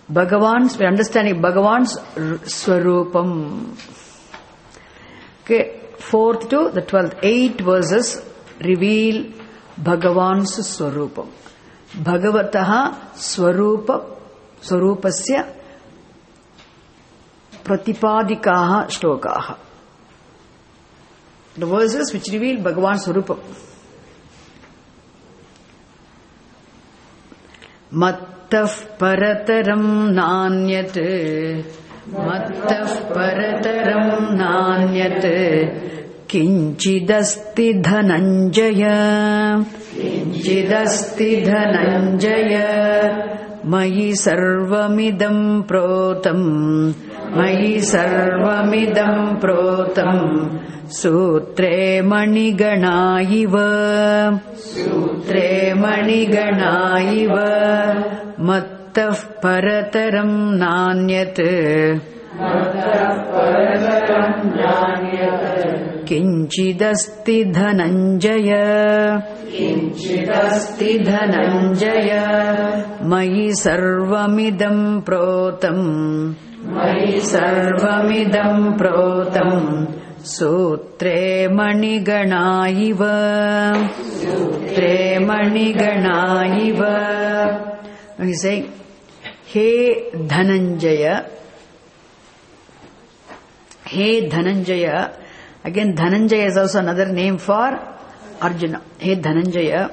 Bhagavan's, we're understanding Bhagavan's Swarupam. Okay, fourth to the twelfth, eight verses reveal Bhagavan's Swarupam. Bhagavataha Swarupa, Swarupasya Pratipadikaha Shlokaha. The verses which reveal Bhagavan's Swarupam. Mattaf parataram nanyat, Mattaf parataram nanyat, Kinchidasti dhananjaya, Kinchidasti dhananjaya, Mayi sarvamidam protam, Mayi sarvamidam protam, Sutre maniganayiva, Sutre maniganayiva, Mattaf parataram nanyat, Mattaf parataram nanyat, Kinchidasti dhananjaya, Kinchidasti dhananjaya, Mayi sarvamidam protam, Mayi sarvamidam protam, Sutre maniganayiva, Sutre maniganayiva. Now he's saying, Hey Dhananjaya, Hey Dhananjaya. Again, Dhananjaya is also another name for Arjuna. Hey Dhananjaya,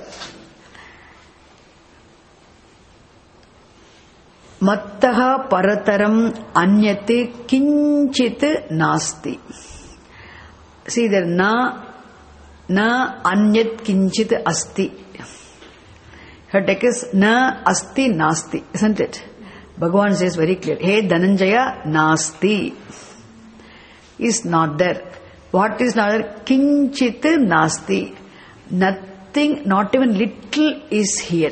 Mattaha parataram anyate kinchit nasti. See there, na, na anyat kinchit asti. Her text is na asti nasti, isn't it? Bhagavan says very clear, Hey Dhananjaya, nasti is not there. What is not there? Kinchit nasti. Nothing, not even little is here.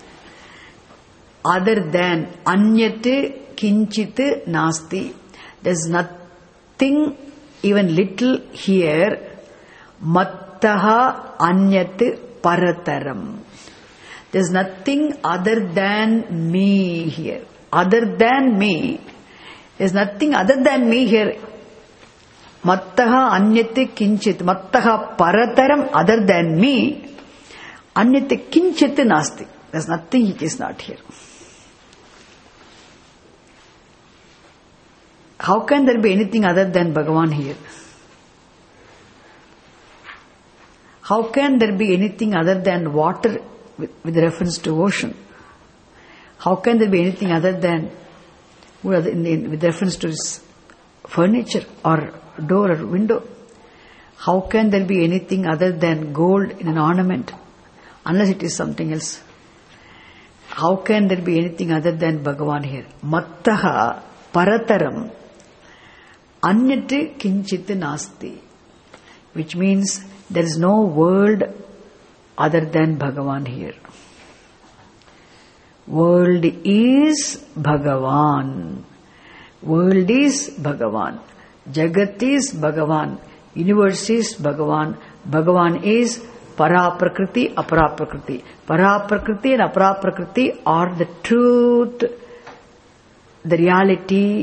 Other than anyat kinchit nasti. There's nothing even little here. Mattaha anyat parataram. There's nothing other than me here. Other than me. There's nothing other than me here. Mattaha anyat kinchit. Mattaha parataram, other than me. Anyat kinchit nasti. There's nothing which is not here. How can there be anything other than Bhagavan here? How can there be anything other than water with, with reference to ocean? How can there be anything other than with reference to this furniture or door or window? How can there be anything other than gold in an ornament unless it is something else? How can there be anything other than Bhagavan here? Mattaha parataram anyat kinchit nasti, which means there is no world other than Bhagavan here. World is Bhagavan. World is Bhagavan. Jagat is Bhagavan. Universe is Bhagavan. Bhagavan is Para-prakriti, Apara-prakriti. Para-prakriti and Apara-prakriti are the truth, the reality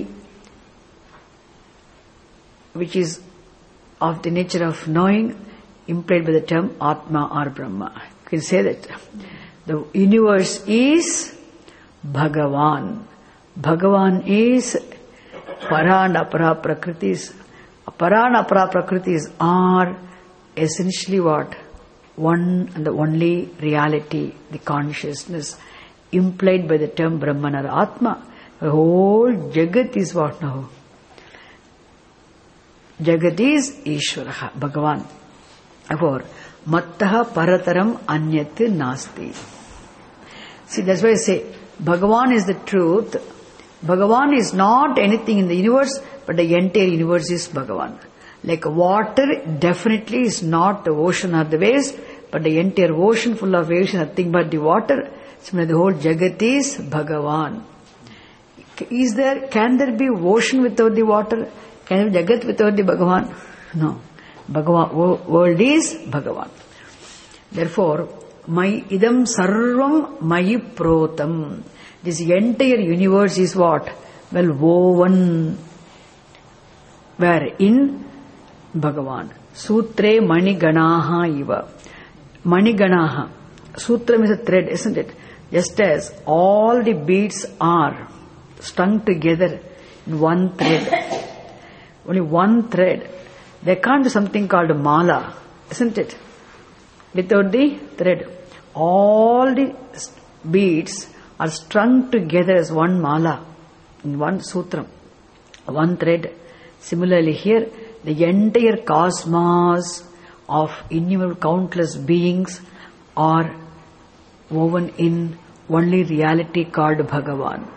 which is of the nature of knowing, implied by the term Atma or Brahma. You can say that. The universe is Bhagavan. Bhagavan is Para and Apara Prakritis. Para and Apara Prakritis are essentially what? One and the only reality, the consciousness, implied by the term Brahman or Atma. The whole Jagat is what now? Jagat is Ishvaraha, Bhagavan. Therefore, Mattaha parataram anyat nasti. See, that's why I say, Bhagavan is the truth. Bhagavan is not anything in the universe, but the entire universe is Bhagavan. Like water definitely is not the ocean or the waves, but the entire ocean full of waves is nothing but the water. Similarly, the whole Jagat is Bhagavan. Is there, can there be ocean without the water? Can there be Jagat without the Bhagavan? No. Bhagavan, world is Bhagavan. Therefore, my idam sarvam mayi protam. This entire universe is what? Well woven. Where? In Bhagavan. Sutre Maniganaha iva. Maniganaha. Sutra means a thread, isn't it? Just as all the beads are strung together in one thread. Only one thread. There can't be something called a mala, isn't it? Without the thread. All the beads are strung together as one mala, in one sutra, one thread. Similarly here, the entire cosmos of innumerable countless beings are woven in only reality called Bhagavan.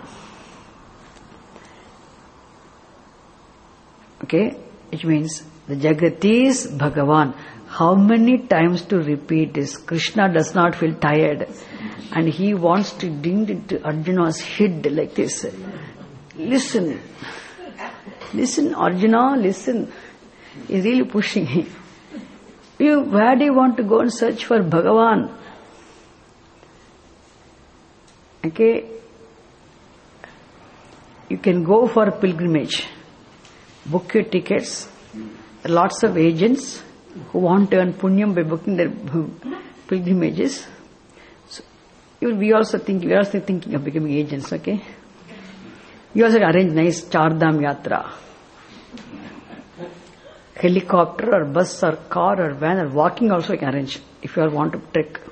Okay, which means the Jagat is Bhagavan. How many times to repeat this? Krishna does not feel tired and he wants to ding into Arjuna's head like this. Listen. Listen, Arjuna, listen. He's really pushing him. You, where do you want to go and search for Bhagavan? Okay. You can go for a pilgrimage. Book your tickets. There are lots of agents who want to earn punyam by booking their pilgrimages. So, we also think, we are also thinking of becoming agents, okay? You also arrange nice Chardham Yatra. Helicopter or bus or car or van or walking also you can arrange if you all want to trek.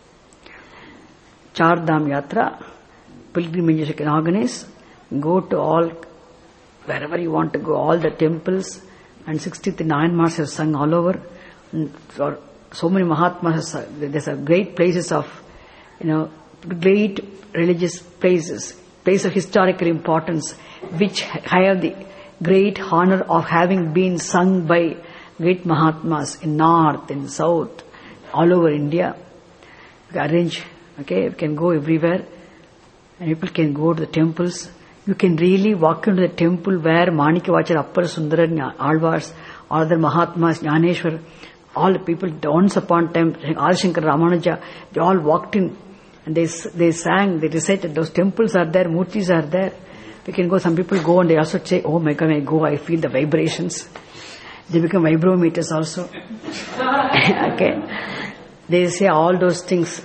Chardham Yatra, pilgrimages you can organize, go to all, wherever you want to go, all the temples, and sixty-nine Mars have sung all over. And for so many Mahatmas, there's a great places of, you know, great religious places, places of historical importance, which have the great honor of having been sung by great Mahatmas in north, in south, all over India. You can arrange, okay, you can go everywhere, and people can go to the temples. You can really walk into the temple where Manikavachar, Appar Sundara, Alvars, all other Mahatmas, Jnaneshwar, all the people once upon a time, Adishankar, Ramanuja, they all walked in and they they sang, they recited, those temples are there, murtis are there. We can go, some people go and they also say, oh my God, when I go, I feel the vibrations. They become vibrometers also. Okay. They say all those things.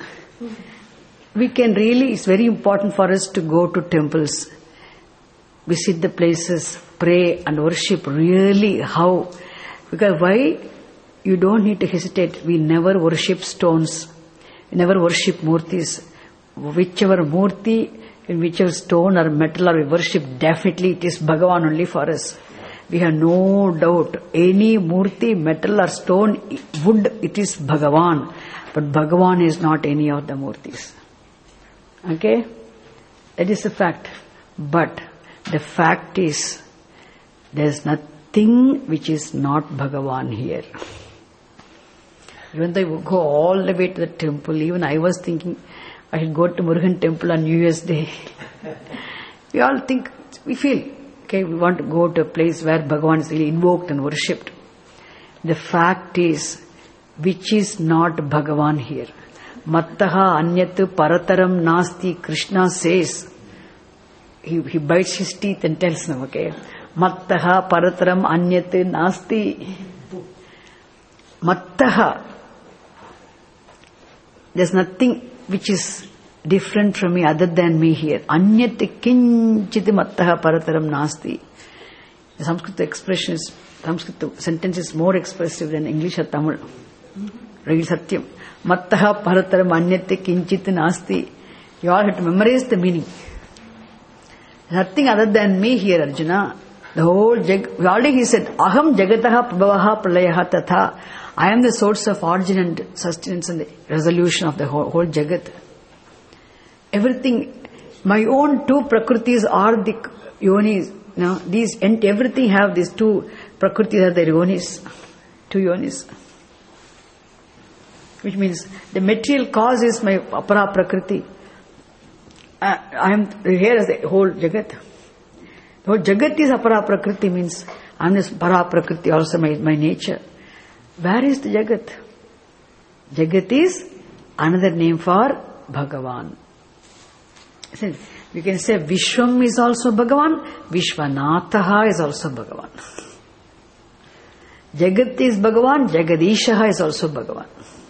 We can really, it's very important for us to go to temples, visit the places, pray and worship really how. Because why? You don't need to hesitate. We never worship stones. We never worship murtis. Whichever murti, in whichever stone or metal or we worship, definitely it is Bhagavan only for us. We have no doubt. Any murti, metal or stone, wood, it is Bhagavan. But Bhagavan is not any of the murtis. Okay? That is the fact. But the fact is, there is nothing which is not Bhagavan here. Even though you go all the way to the temple, even I was thinking I should go to Murugan temple on New Year's Day. We all think, we feel, okay, we want to go to a place where Bhagavan is really invoked and worshipped. The fact is, which is not Bhagavan here. Mattaha anyat parataram nasti, Krishna says. He, he bites his teeth and tells them, okay, Mattaha parataram anyat nasti. Mattaha. There's nothing which is different from me other than me here. Anyat kinchit mattaha parataram nasti. The Sanskrit expression is, Sanskrit sentence is more expressive than English or Tamil. Real Satyam. Mattaha parataram anyat kinchit nasti. You all have to memorize the meaning. Nothing other than me here, Arjuna. The whole jag, already he said, Aham jagataha prabhavaha pralayaha tatha. I am the source of origin and sustenance and the resolution of the whole, whole jagat. Everything, my own two prakritis are the yonis. Now, these, and everything have these two prakritis are the yonis. Two yonis. Which means the material cause is my apara prakriti. Uh, I am here as the whole jagat. The whole jagat is apara prakriti, means I am this para prakriti also my, my nature. Where is the jagat? Jagat is another name for Bhagavan. We can say Vishwam is also Bhagavan, Vishwanatha is also Bhagavan. Jagat is Bhagavan, Jagadishaha is also Bhagavan.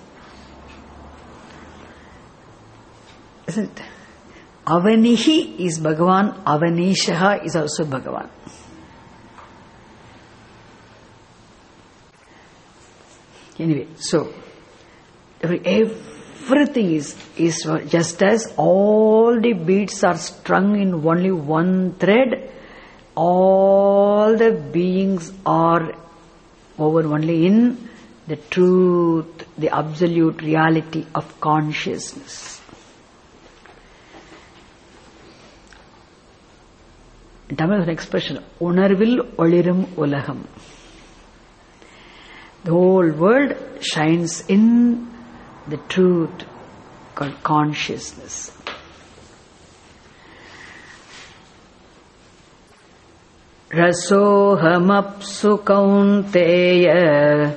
Isn't it? Avanihi is Bhagavan, Avanishaha is also Bhagavan. Anyway, so everything is, is just as all the beads are strung in only one thread, all the beings are over only in the truth, the absolute reality of consciousness. In Tamil, an expression, Unarvil Olirum Ulagam. The whole world shines in the truth called consciousness. Rasohamapsu kaunteya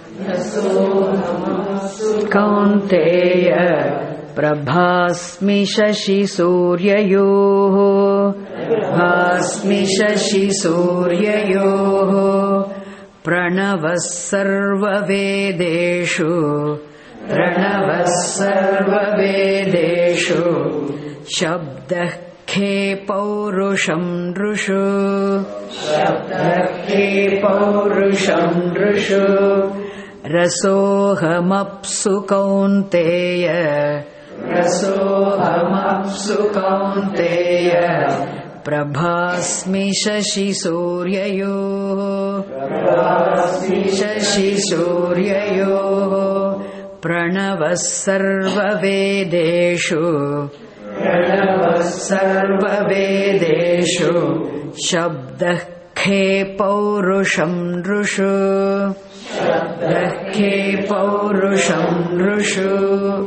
kaunteya prabhasmi shashi suryayoho prabhasmi shashi suryayoho pranavas sarva vedeshu pranavas sarva vedeshu shabdah khe paurusham drushu shabdah khe paurusham drushu rasohamapsu kaunteya rasohamapsu kaunteya prabhasmi shashi suryayoho prabhasmi shashi suryayoho pranavas sarva vedeshu pranavas sarva vedeshu shabdah khe paurusham drushu shabdah khe paurusham drushu.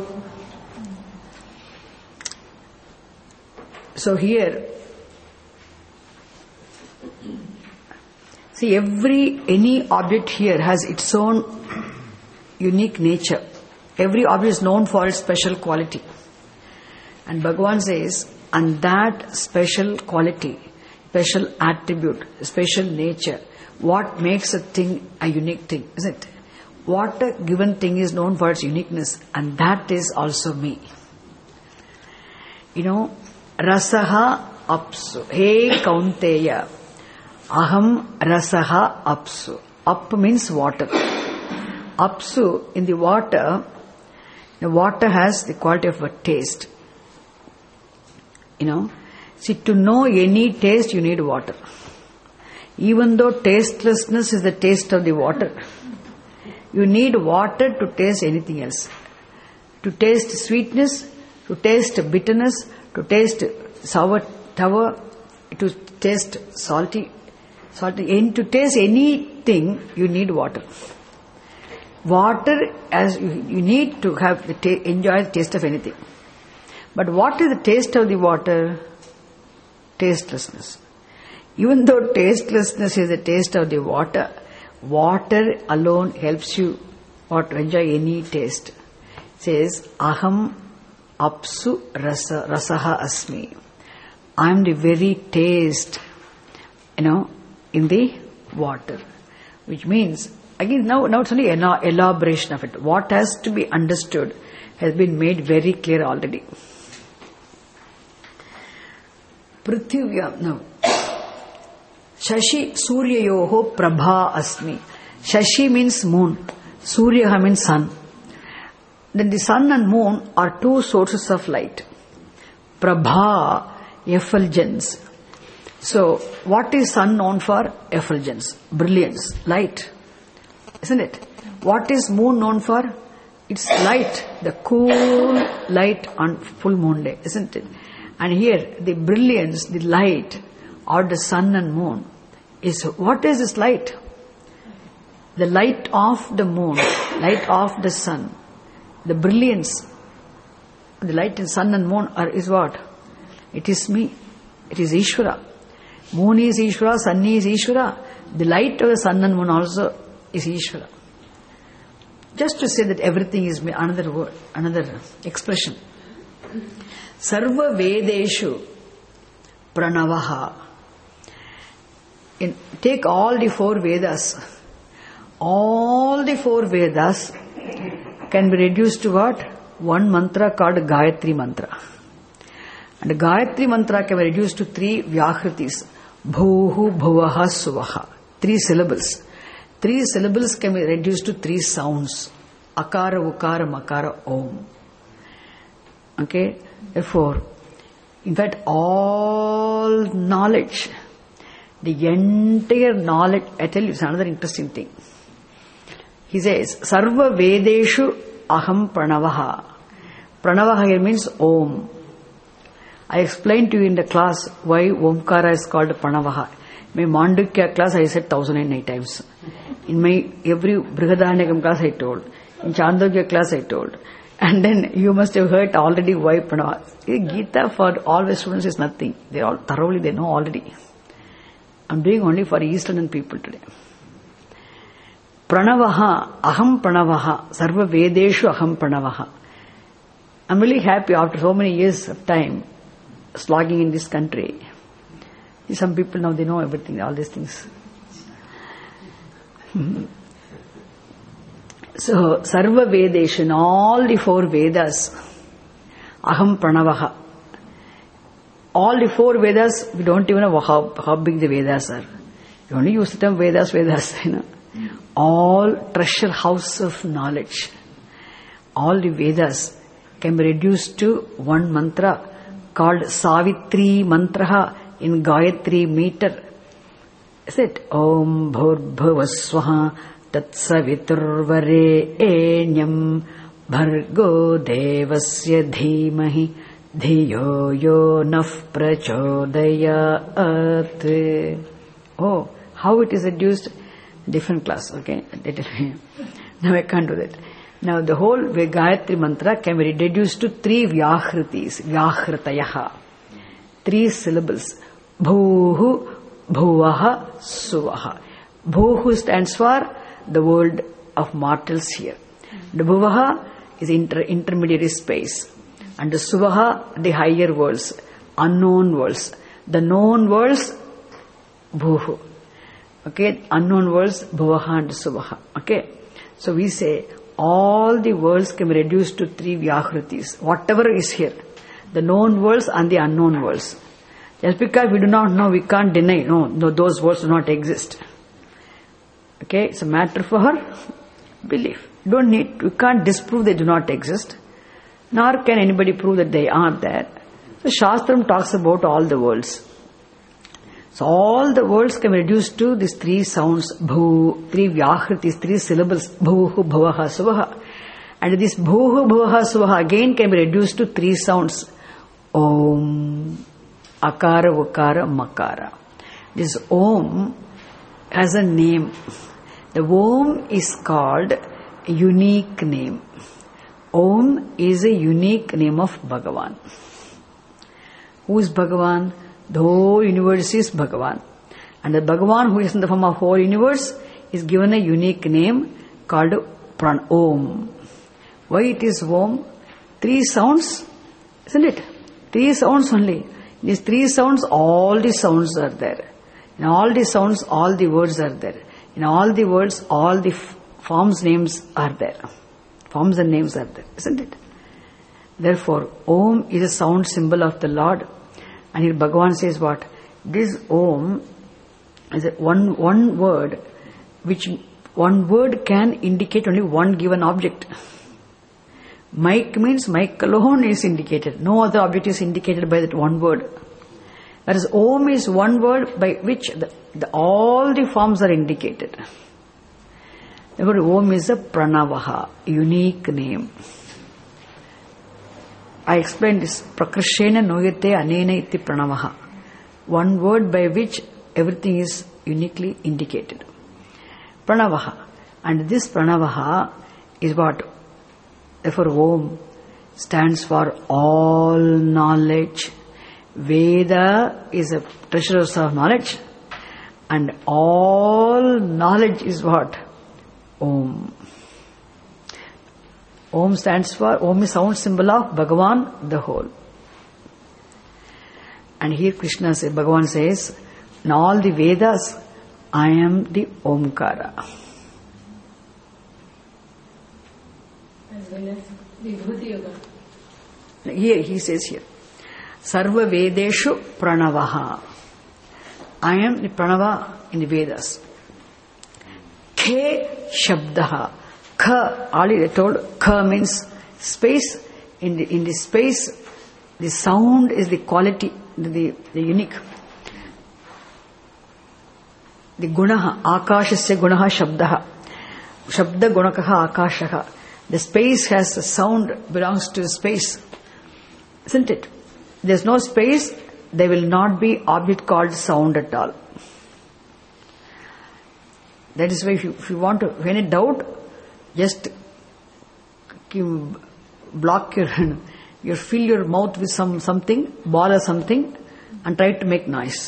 So here, see, every, any object here has its own unique nature. Every object is known for its special quality. And Bhagavan says, and that special quality, special attribute, special nature, what makes a thing a unique thing, isn't it? What a given thing is known for its uniqueness, and that is also me. You know, rasaha apsu, hey kaunteya. Aham rasaha apsu. Up means water. Apsu, in the water, the water has the quality of a taste. You know, see, to know any taste, you need water. Even though tastelessness is the taste of the water, you need water to taste anything else. To taste sweetness, to taste bitterness, to taste sour, sour, to taste salty, salty. And to taste anything, you need water. Water, as you, you need to have the ta- enjoy the taste of anything. But what is the taste of the water? Tastelessness. Even though tastelessness is the taste of the water, water alone helps you or to enjoy any taste. It says, Aham apsu rasa, rasaha asmi. I am the very taste, you know, in the water. Which means, again, now, now it's only an elaboration of it. What has to be understood has been made very clear already. Prithivya, no. Shashi Suryayoho Prabha Asmi. Shashi means moon. Suryaha means sun. Then the sun and moon are two sources of light. Prabha, effulgence. So, what is sun known for? Effulgence, brilliance, light. Isn't it? What is moon known for? It's light, the cool light on full moon day, isn't it? And here, the brilliance, the light, or the sun and moon, is, what is this light? The light of the moon, light of the sun, the brilliance, the light in sun and moon are, is what? It is me. It is Ishvara. Moon is Ishvara, sun is Ishvara. The light of the sun and moon also is Ishvara. Just to say that everything is me, another word, another expression. Sarva Vedeshu, Pranavaha. In, take all the four Vedas. All the four Vedas can be reduced to what? One mantra called Gayatri Mantra. And the Gayatri Mantra can be reduced to three Vyakritis. Bhuhu, Bhuvaha, Suvaha. Three syllables. Three syllables can be reduced to three sounds. Akara, Ukara, Makara, Om. Okay? Therefore, in fact, all knowledge, the entire knowledge, I tell you, it's another interesting thing. He says, Sarva Vedeshu Aham Pranavaha. Pranavaha here means Om. I explained to you in the class why Omkara is called Pranavaha. In my Mandukya class I said thousand and eight times. In my every Brihadaranyakam class I told. In Chandogya class I told. And then you must have heard already why Pranavaha. Gita for all the students is nothing. They all thoroughly they know already. I'm doing only for Eastern people today. Pranavaha, Aham Pranavaha, Sarva Vedeshu Aham Pranavaha. I'm really happy after so many years of time slogging in this country. Some people now they know everything, all these things. So, Sarva Vedeshu, in all the four Vedas, Aham Pranavaha. All the four Vedas, we don't even know how, how big the Vedas are. We only use the term Vedas, Vedas, you know. All treasure house of knowledge. All the Vedas can be reduced to one mantra called Savitri Mantraha in Gayatri meter. Is it? Om Bhurbhuvaswaha Tatsaviturvare Enyam Bhargo Devasya Dhimahi Dhiyo Yo Naf Prachodayat. Oh, how it is reduced? Different class, okay? Now I can't do that. Now the whole Gayatri Mantra can be reduced to three Vyakritis, Vyakritayaha. Three syllables. Bhuhu, Bhuvaha, Suvaha. Bhuhu stands for the world of mortals here. The Bhuvaha is inter- intermediary space. And the Suvaha, the higher worlds, unknown worlds. The known worlds, Bhuhu. Okay, unknown worlds, Bhuvaha and Suvaha. Okay, so we say all the worlds can be reduced to three Vyakritis. Whatever is here, the known worlds and the unknown worlds. Just because we do not know, we can't deny. No, no, those worlds do not exist. Okay, it's a matter for belief. You don't need, you can't disprove they do not exist, nor can anybody prove that they are there. So Shastram talks about all the worlds. So all the words can be reduced to these three sounds, bhu, three vyakritis, three syllables, bhuhu, bhuvaha, suvaha. And this bhuhu, bhuvaha, suvaha again can be reduced to three sounds, om, akara, ukara, makara. This om has a name. The om is called a unique name. Om is a unique name of Bhagavan. Who is Bhagavan? The whole universe is Bhagavan. And the Bhagavan who is in the form of whole universe is given a unique name called Pran Om. Why it is Om? Three sounds, isn't it? Three sounds only. In these three sounds, all the sounds are there. In all the sounds, all the words are there. In all the words, all the f- forms, names are there. Forms and names are there, isn't it? Therefore, Om is a sound symbol of the Lord. And here Bhagavan says what? This Om is a one, one word, which one word can indicate only one given object. Mic means mic alone is indicated. No other object is indicated by that one word. Whereas Om is one word by which the, the, all the forms are indicated. Therefore, Om is a Pranavaha, unique name. I explained this. Prakrishena noyate anena iti pranavaha. One word by which everything is uniquely indicated. Pranavaha. And this pranavaha is what? Therefore, Om stands for all knowledge. Veda is a treasure of knowledge. And all knowledge is what? Om. Om stands for, Om is sound symbol of Bhagavan, the whole. And here Krishna says, Bhagavan says, in all the Vedas, I am the Omkara. As well as Vibhuti Yoga. Here, he says here, Sarva Vedeshu Pranavaha. I am the Pranava in the Vedas. Khe Shabdaha. Kha, already I told, Kha means space. In the, in the space, the sound is the quality, the, the unique. The gunaha, akashasya gunaha shabdaha. Shabda gunakaha akashaha. The space has a sound, belongs to space. Isn't it? There's no space, there will not be object called sound at all. That is why if you, if you want to, when in doubt, just give, block your, you fill your mouth with some something, ball or something, and try to make noise.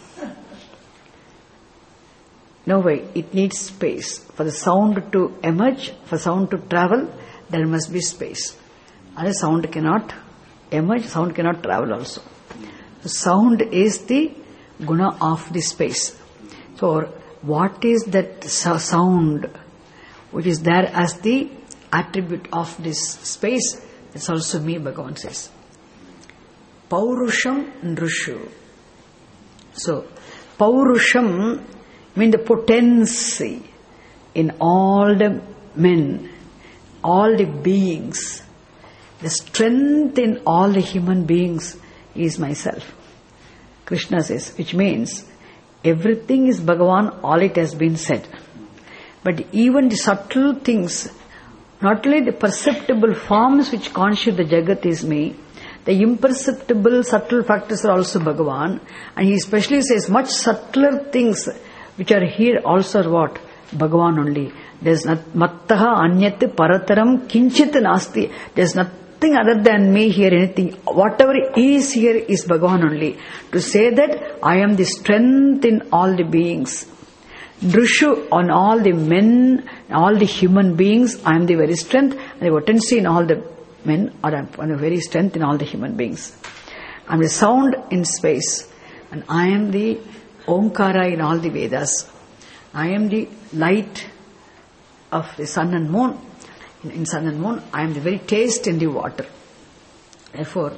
No way, it needs space. For the sound to emerge, for sound to travel, there must be space. Otherwise sound cannot emerge, sound cannot travel also. So sound is the guna of the space. So what is that sound which is there as the attribute of this space? It's also me, Bhagavan says. Paurusham Nrushu. So, Paurusham means the potency in all the men, all the beings. The strength in all the human beings is myself. Krishna says, which means everything is Bhagavan, all it has been said. But even the subtle things, not only the perceptible forms which constitute the Jagat is me, the imperceptible subtle factors are also Bhagavan. And he especially says much subtler things which are here also are what? Bhagavan only. There's not mattaha anyat parataram kinchit nasti. There's nothing other than me here, anything. Whatever is here is Bhagavan only. To say that I am the strength in all the beings. Drushu on all the men, all the human beings, I am the very strength, and the potency in all the men, or I am the very strength in all the human beings. I am the sound in space, and I am the Omkara in all the Vedas. I am the light of the sun and moon. In, in sun and moon, I am the very taste in the water. Therefore,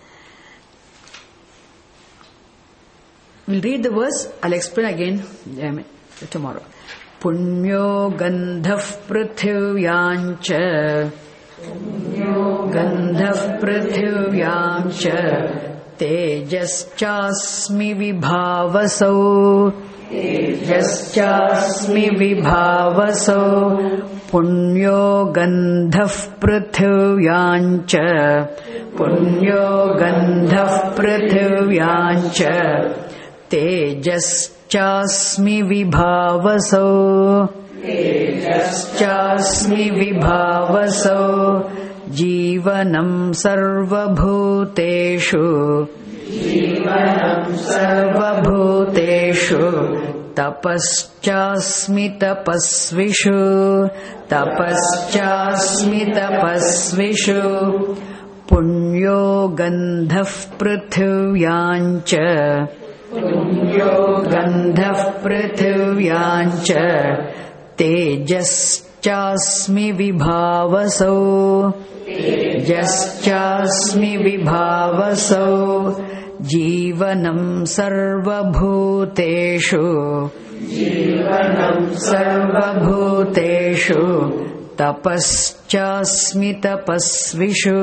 we'll read the verse, I'll explain again tomorrow. Punyo gandhav prithivyancha Punyo gandhav prithivyancha Tejaschasmi vibhavaso Tejaschasmi vibhavaso Punyo gandhav prithivyancha Punyo gandhav prithivyancha Tejaschasmi vibhavaso Tejaschasmi vibhavaso Jivanam sarvabhuteshu Jivanam sarvabhuteshu Tapaschasmi tapasvishu Tapaschasmi tapasvishu Punyo gandhav prithivyancha Punyo gandhav prithivyancha Tejaschasmi vibhavaso Tejaschasmi vibhavaso Jivanam sarvabhuteshu Jivanam sarvabhuteshu Tapaschasmi tapasvishu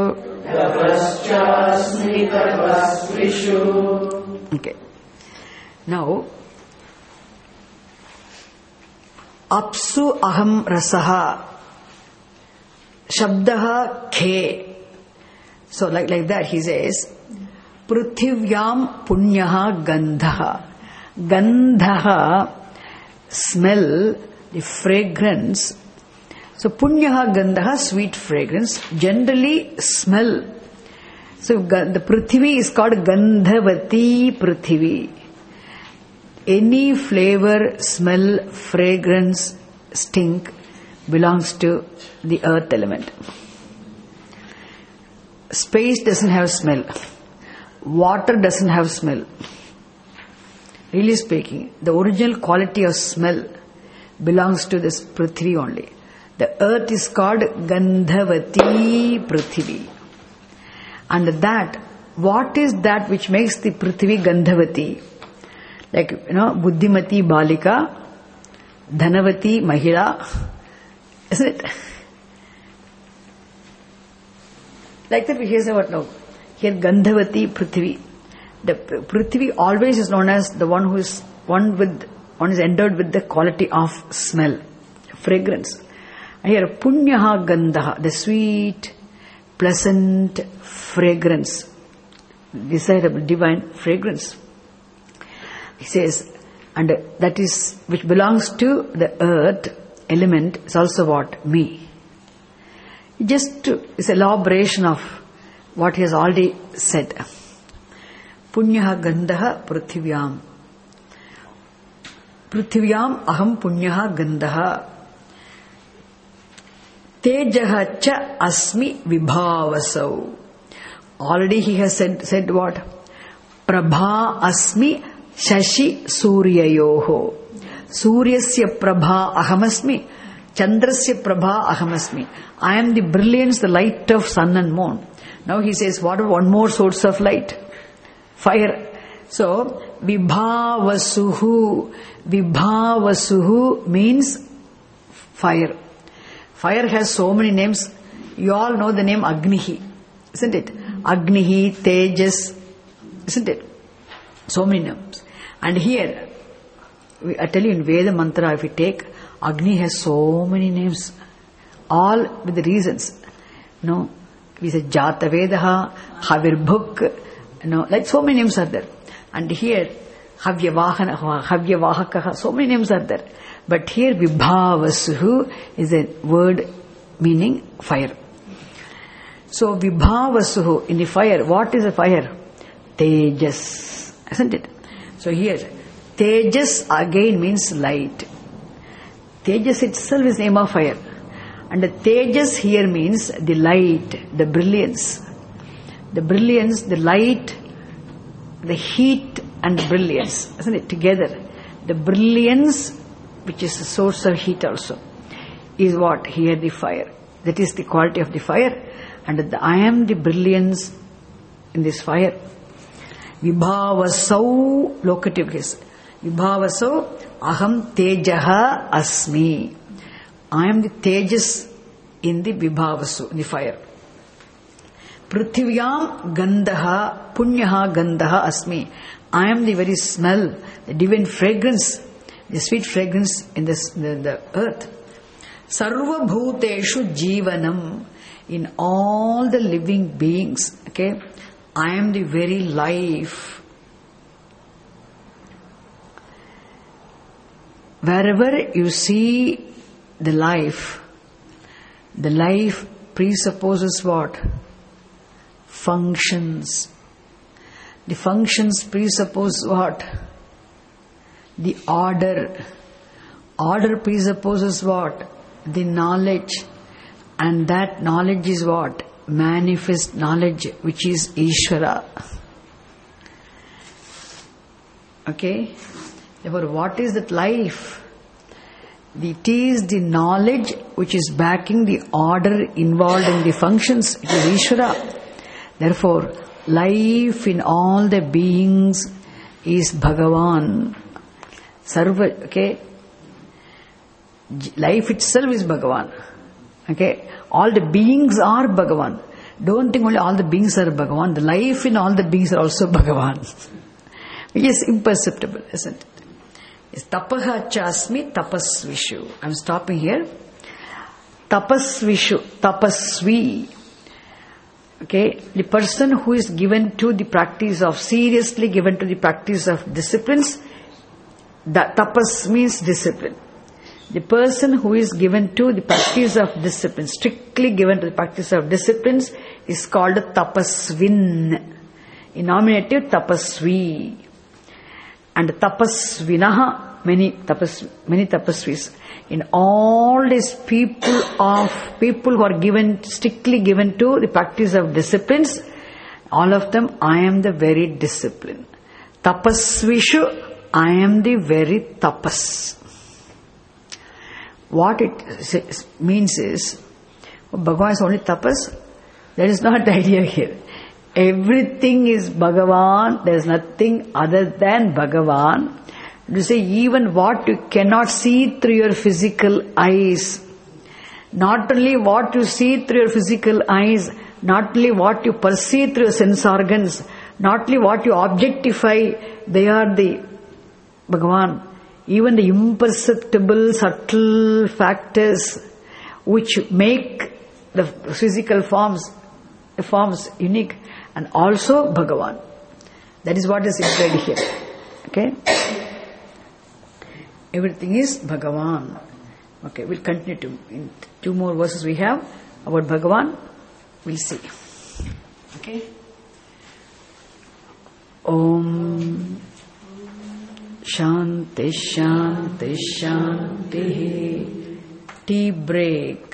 Tapaschasmi tapasvishu. Okay. Now, Apsu aham rasaha Shabdaha khe. So like, like that he says, Pruthivyam punyaha gandhaha. Gandhaha, smell, the fragrance. So punyaha gandhaha, sweet fragrance. Generally smell. So the Prithvi is called Gandhavati Prithvi. Any flavor, smell, fragrance, stink belongs to the earth element. Space doesn't have smell. water doesn't have smell. Really speaking, the original quality of smell belongs to this Prithvi only. The earth is called Gandhavati Prithvi. And that, what is that which makes the Prithvi Gandhavati? Like, you know, Buddhimati Balika, Dhanavati Mahila, isn't it? Like that we hear say what now? Here Gandhavati Prithvi. The Prithvi always is known as the one who is one with one is endowed with the quality of smell, fragrance. And here Punyaha Gandha, the sweet, pleasant fragrance, desirable, divine fragrance. He says, and that is which belongs to the earth element is also what? Me. Just to, it's elaboration of what he has already said. Punyaha Gandha Prithvyam. Prithvyam aham punyaha Gandha. Tejaha cha asmi vibhavasau. Already he has said, said what? Prabha asmi shashi suryayoho. Suryasya prabha ahamasmi. Chandrasya prabha ahamasmi. I am the brilliance, the light of sun and moon. Now he says, what one more source of light? Fire. So, vibhavasuhu. Vibhavasuhu means fire. Fire has so many names. You all know the name Agnihi, isn't it? Agnihi, Tejas, isn't it? So many names. And here, I tell you in Veda Mantra, if you take, Agni has so many names, all with the reasons. You know, we say Jata Vedaha, Havirbhuk, you know, like so many names are there. And here, Havyavahana, Havyavahakaha, so many names are there. But here, Vibhavasuhu is a word meaning fire. So, Vibhavasuhu, in the fire, what is a fire? Tejas, isn't it? So here, Tejas again means light. Tejas itself is the name of fire. And the Tejas here means the light, the brilliance. The brilliance, the light, the heat and the brilliance, isn't it? Together. The brilliance, which is the source of heat also, is what? Here the fire. That is the quality of the fire. And the, I am the brilliance in this fire. Vibhavasau, locative case. Vibhavasau, aham tejaha asmi. I am the tejas in the vibhavasu, in the fire. Prithvyam gandaha, punyaha gandaha asmi. I am the very smell, the divine fragrance, the sweet fragrance in this, the, the earth. Sarva bhuteshu jivanam. In all the living beings, okay, I am the very life. Wherever you see the life, the life presupposes what? Functions. The functions presuppose what? The order. Order presupposes what? The knowledge. And that knowledge is what? Manifest knowledge, which is Ishvara. Okay? Therefore, what is that life? It is the knowledge which is backing the order involved in the functions. It is Ishvara. Therefore, life in all the beings is Bhagavan. Sarva, okay? Life itself is Bhagavan. Okay? All the beings are Bhagavan. Don't think only all the beings are Bhagavan. The life in all the beings are also Bhagavan. Which is imperceptible, isn't it? It's tapaha chasmi tapasvishu. I'm stopping here. Tapasvishu, tapasvi. Okay? The person who is given to the practice of, seriously given to the practice of disciplines, that tapas means discipline. The person who is given to the practice of discipline, strictly given to the practice of disciplines, is called tapasvin. In nominative, tapasvi. And tapasvinaha, many tapas, many tapasvis. In all these people of people who are given, strictly given to the practice of disciplines, all of them, I am the very discipline. Tapasvishu, I am the very tapas. What it means is, Bhagavan is only tapas. That is not the idea here. Everything is Bhagavan. There is nothing other than Bhagavan. To say even what you cannot see through your physical eyes, not only what you see through your physical eyes, not only what you perceive through your sense organs, not only what you objectify, they are the Bhagavan. Even the imperceptible, subtle factors which make the physical forms, the forms unique, and also Bhagavan. That is what is implied here. Okay? Everything is Bhagavan. Okay, we'll continue to, in two more verses we have about Bhagavan. We'll see. Okay? Om Shanti Shanti Shanti. Tea break.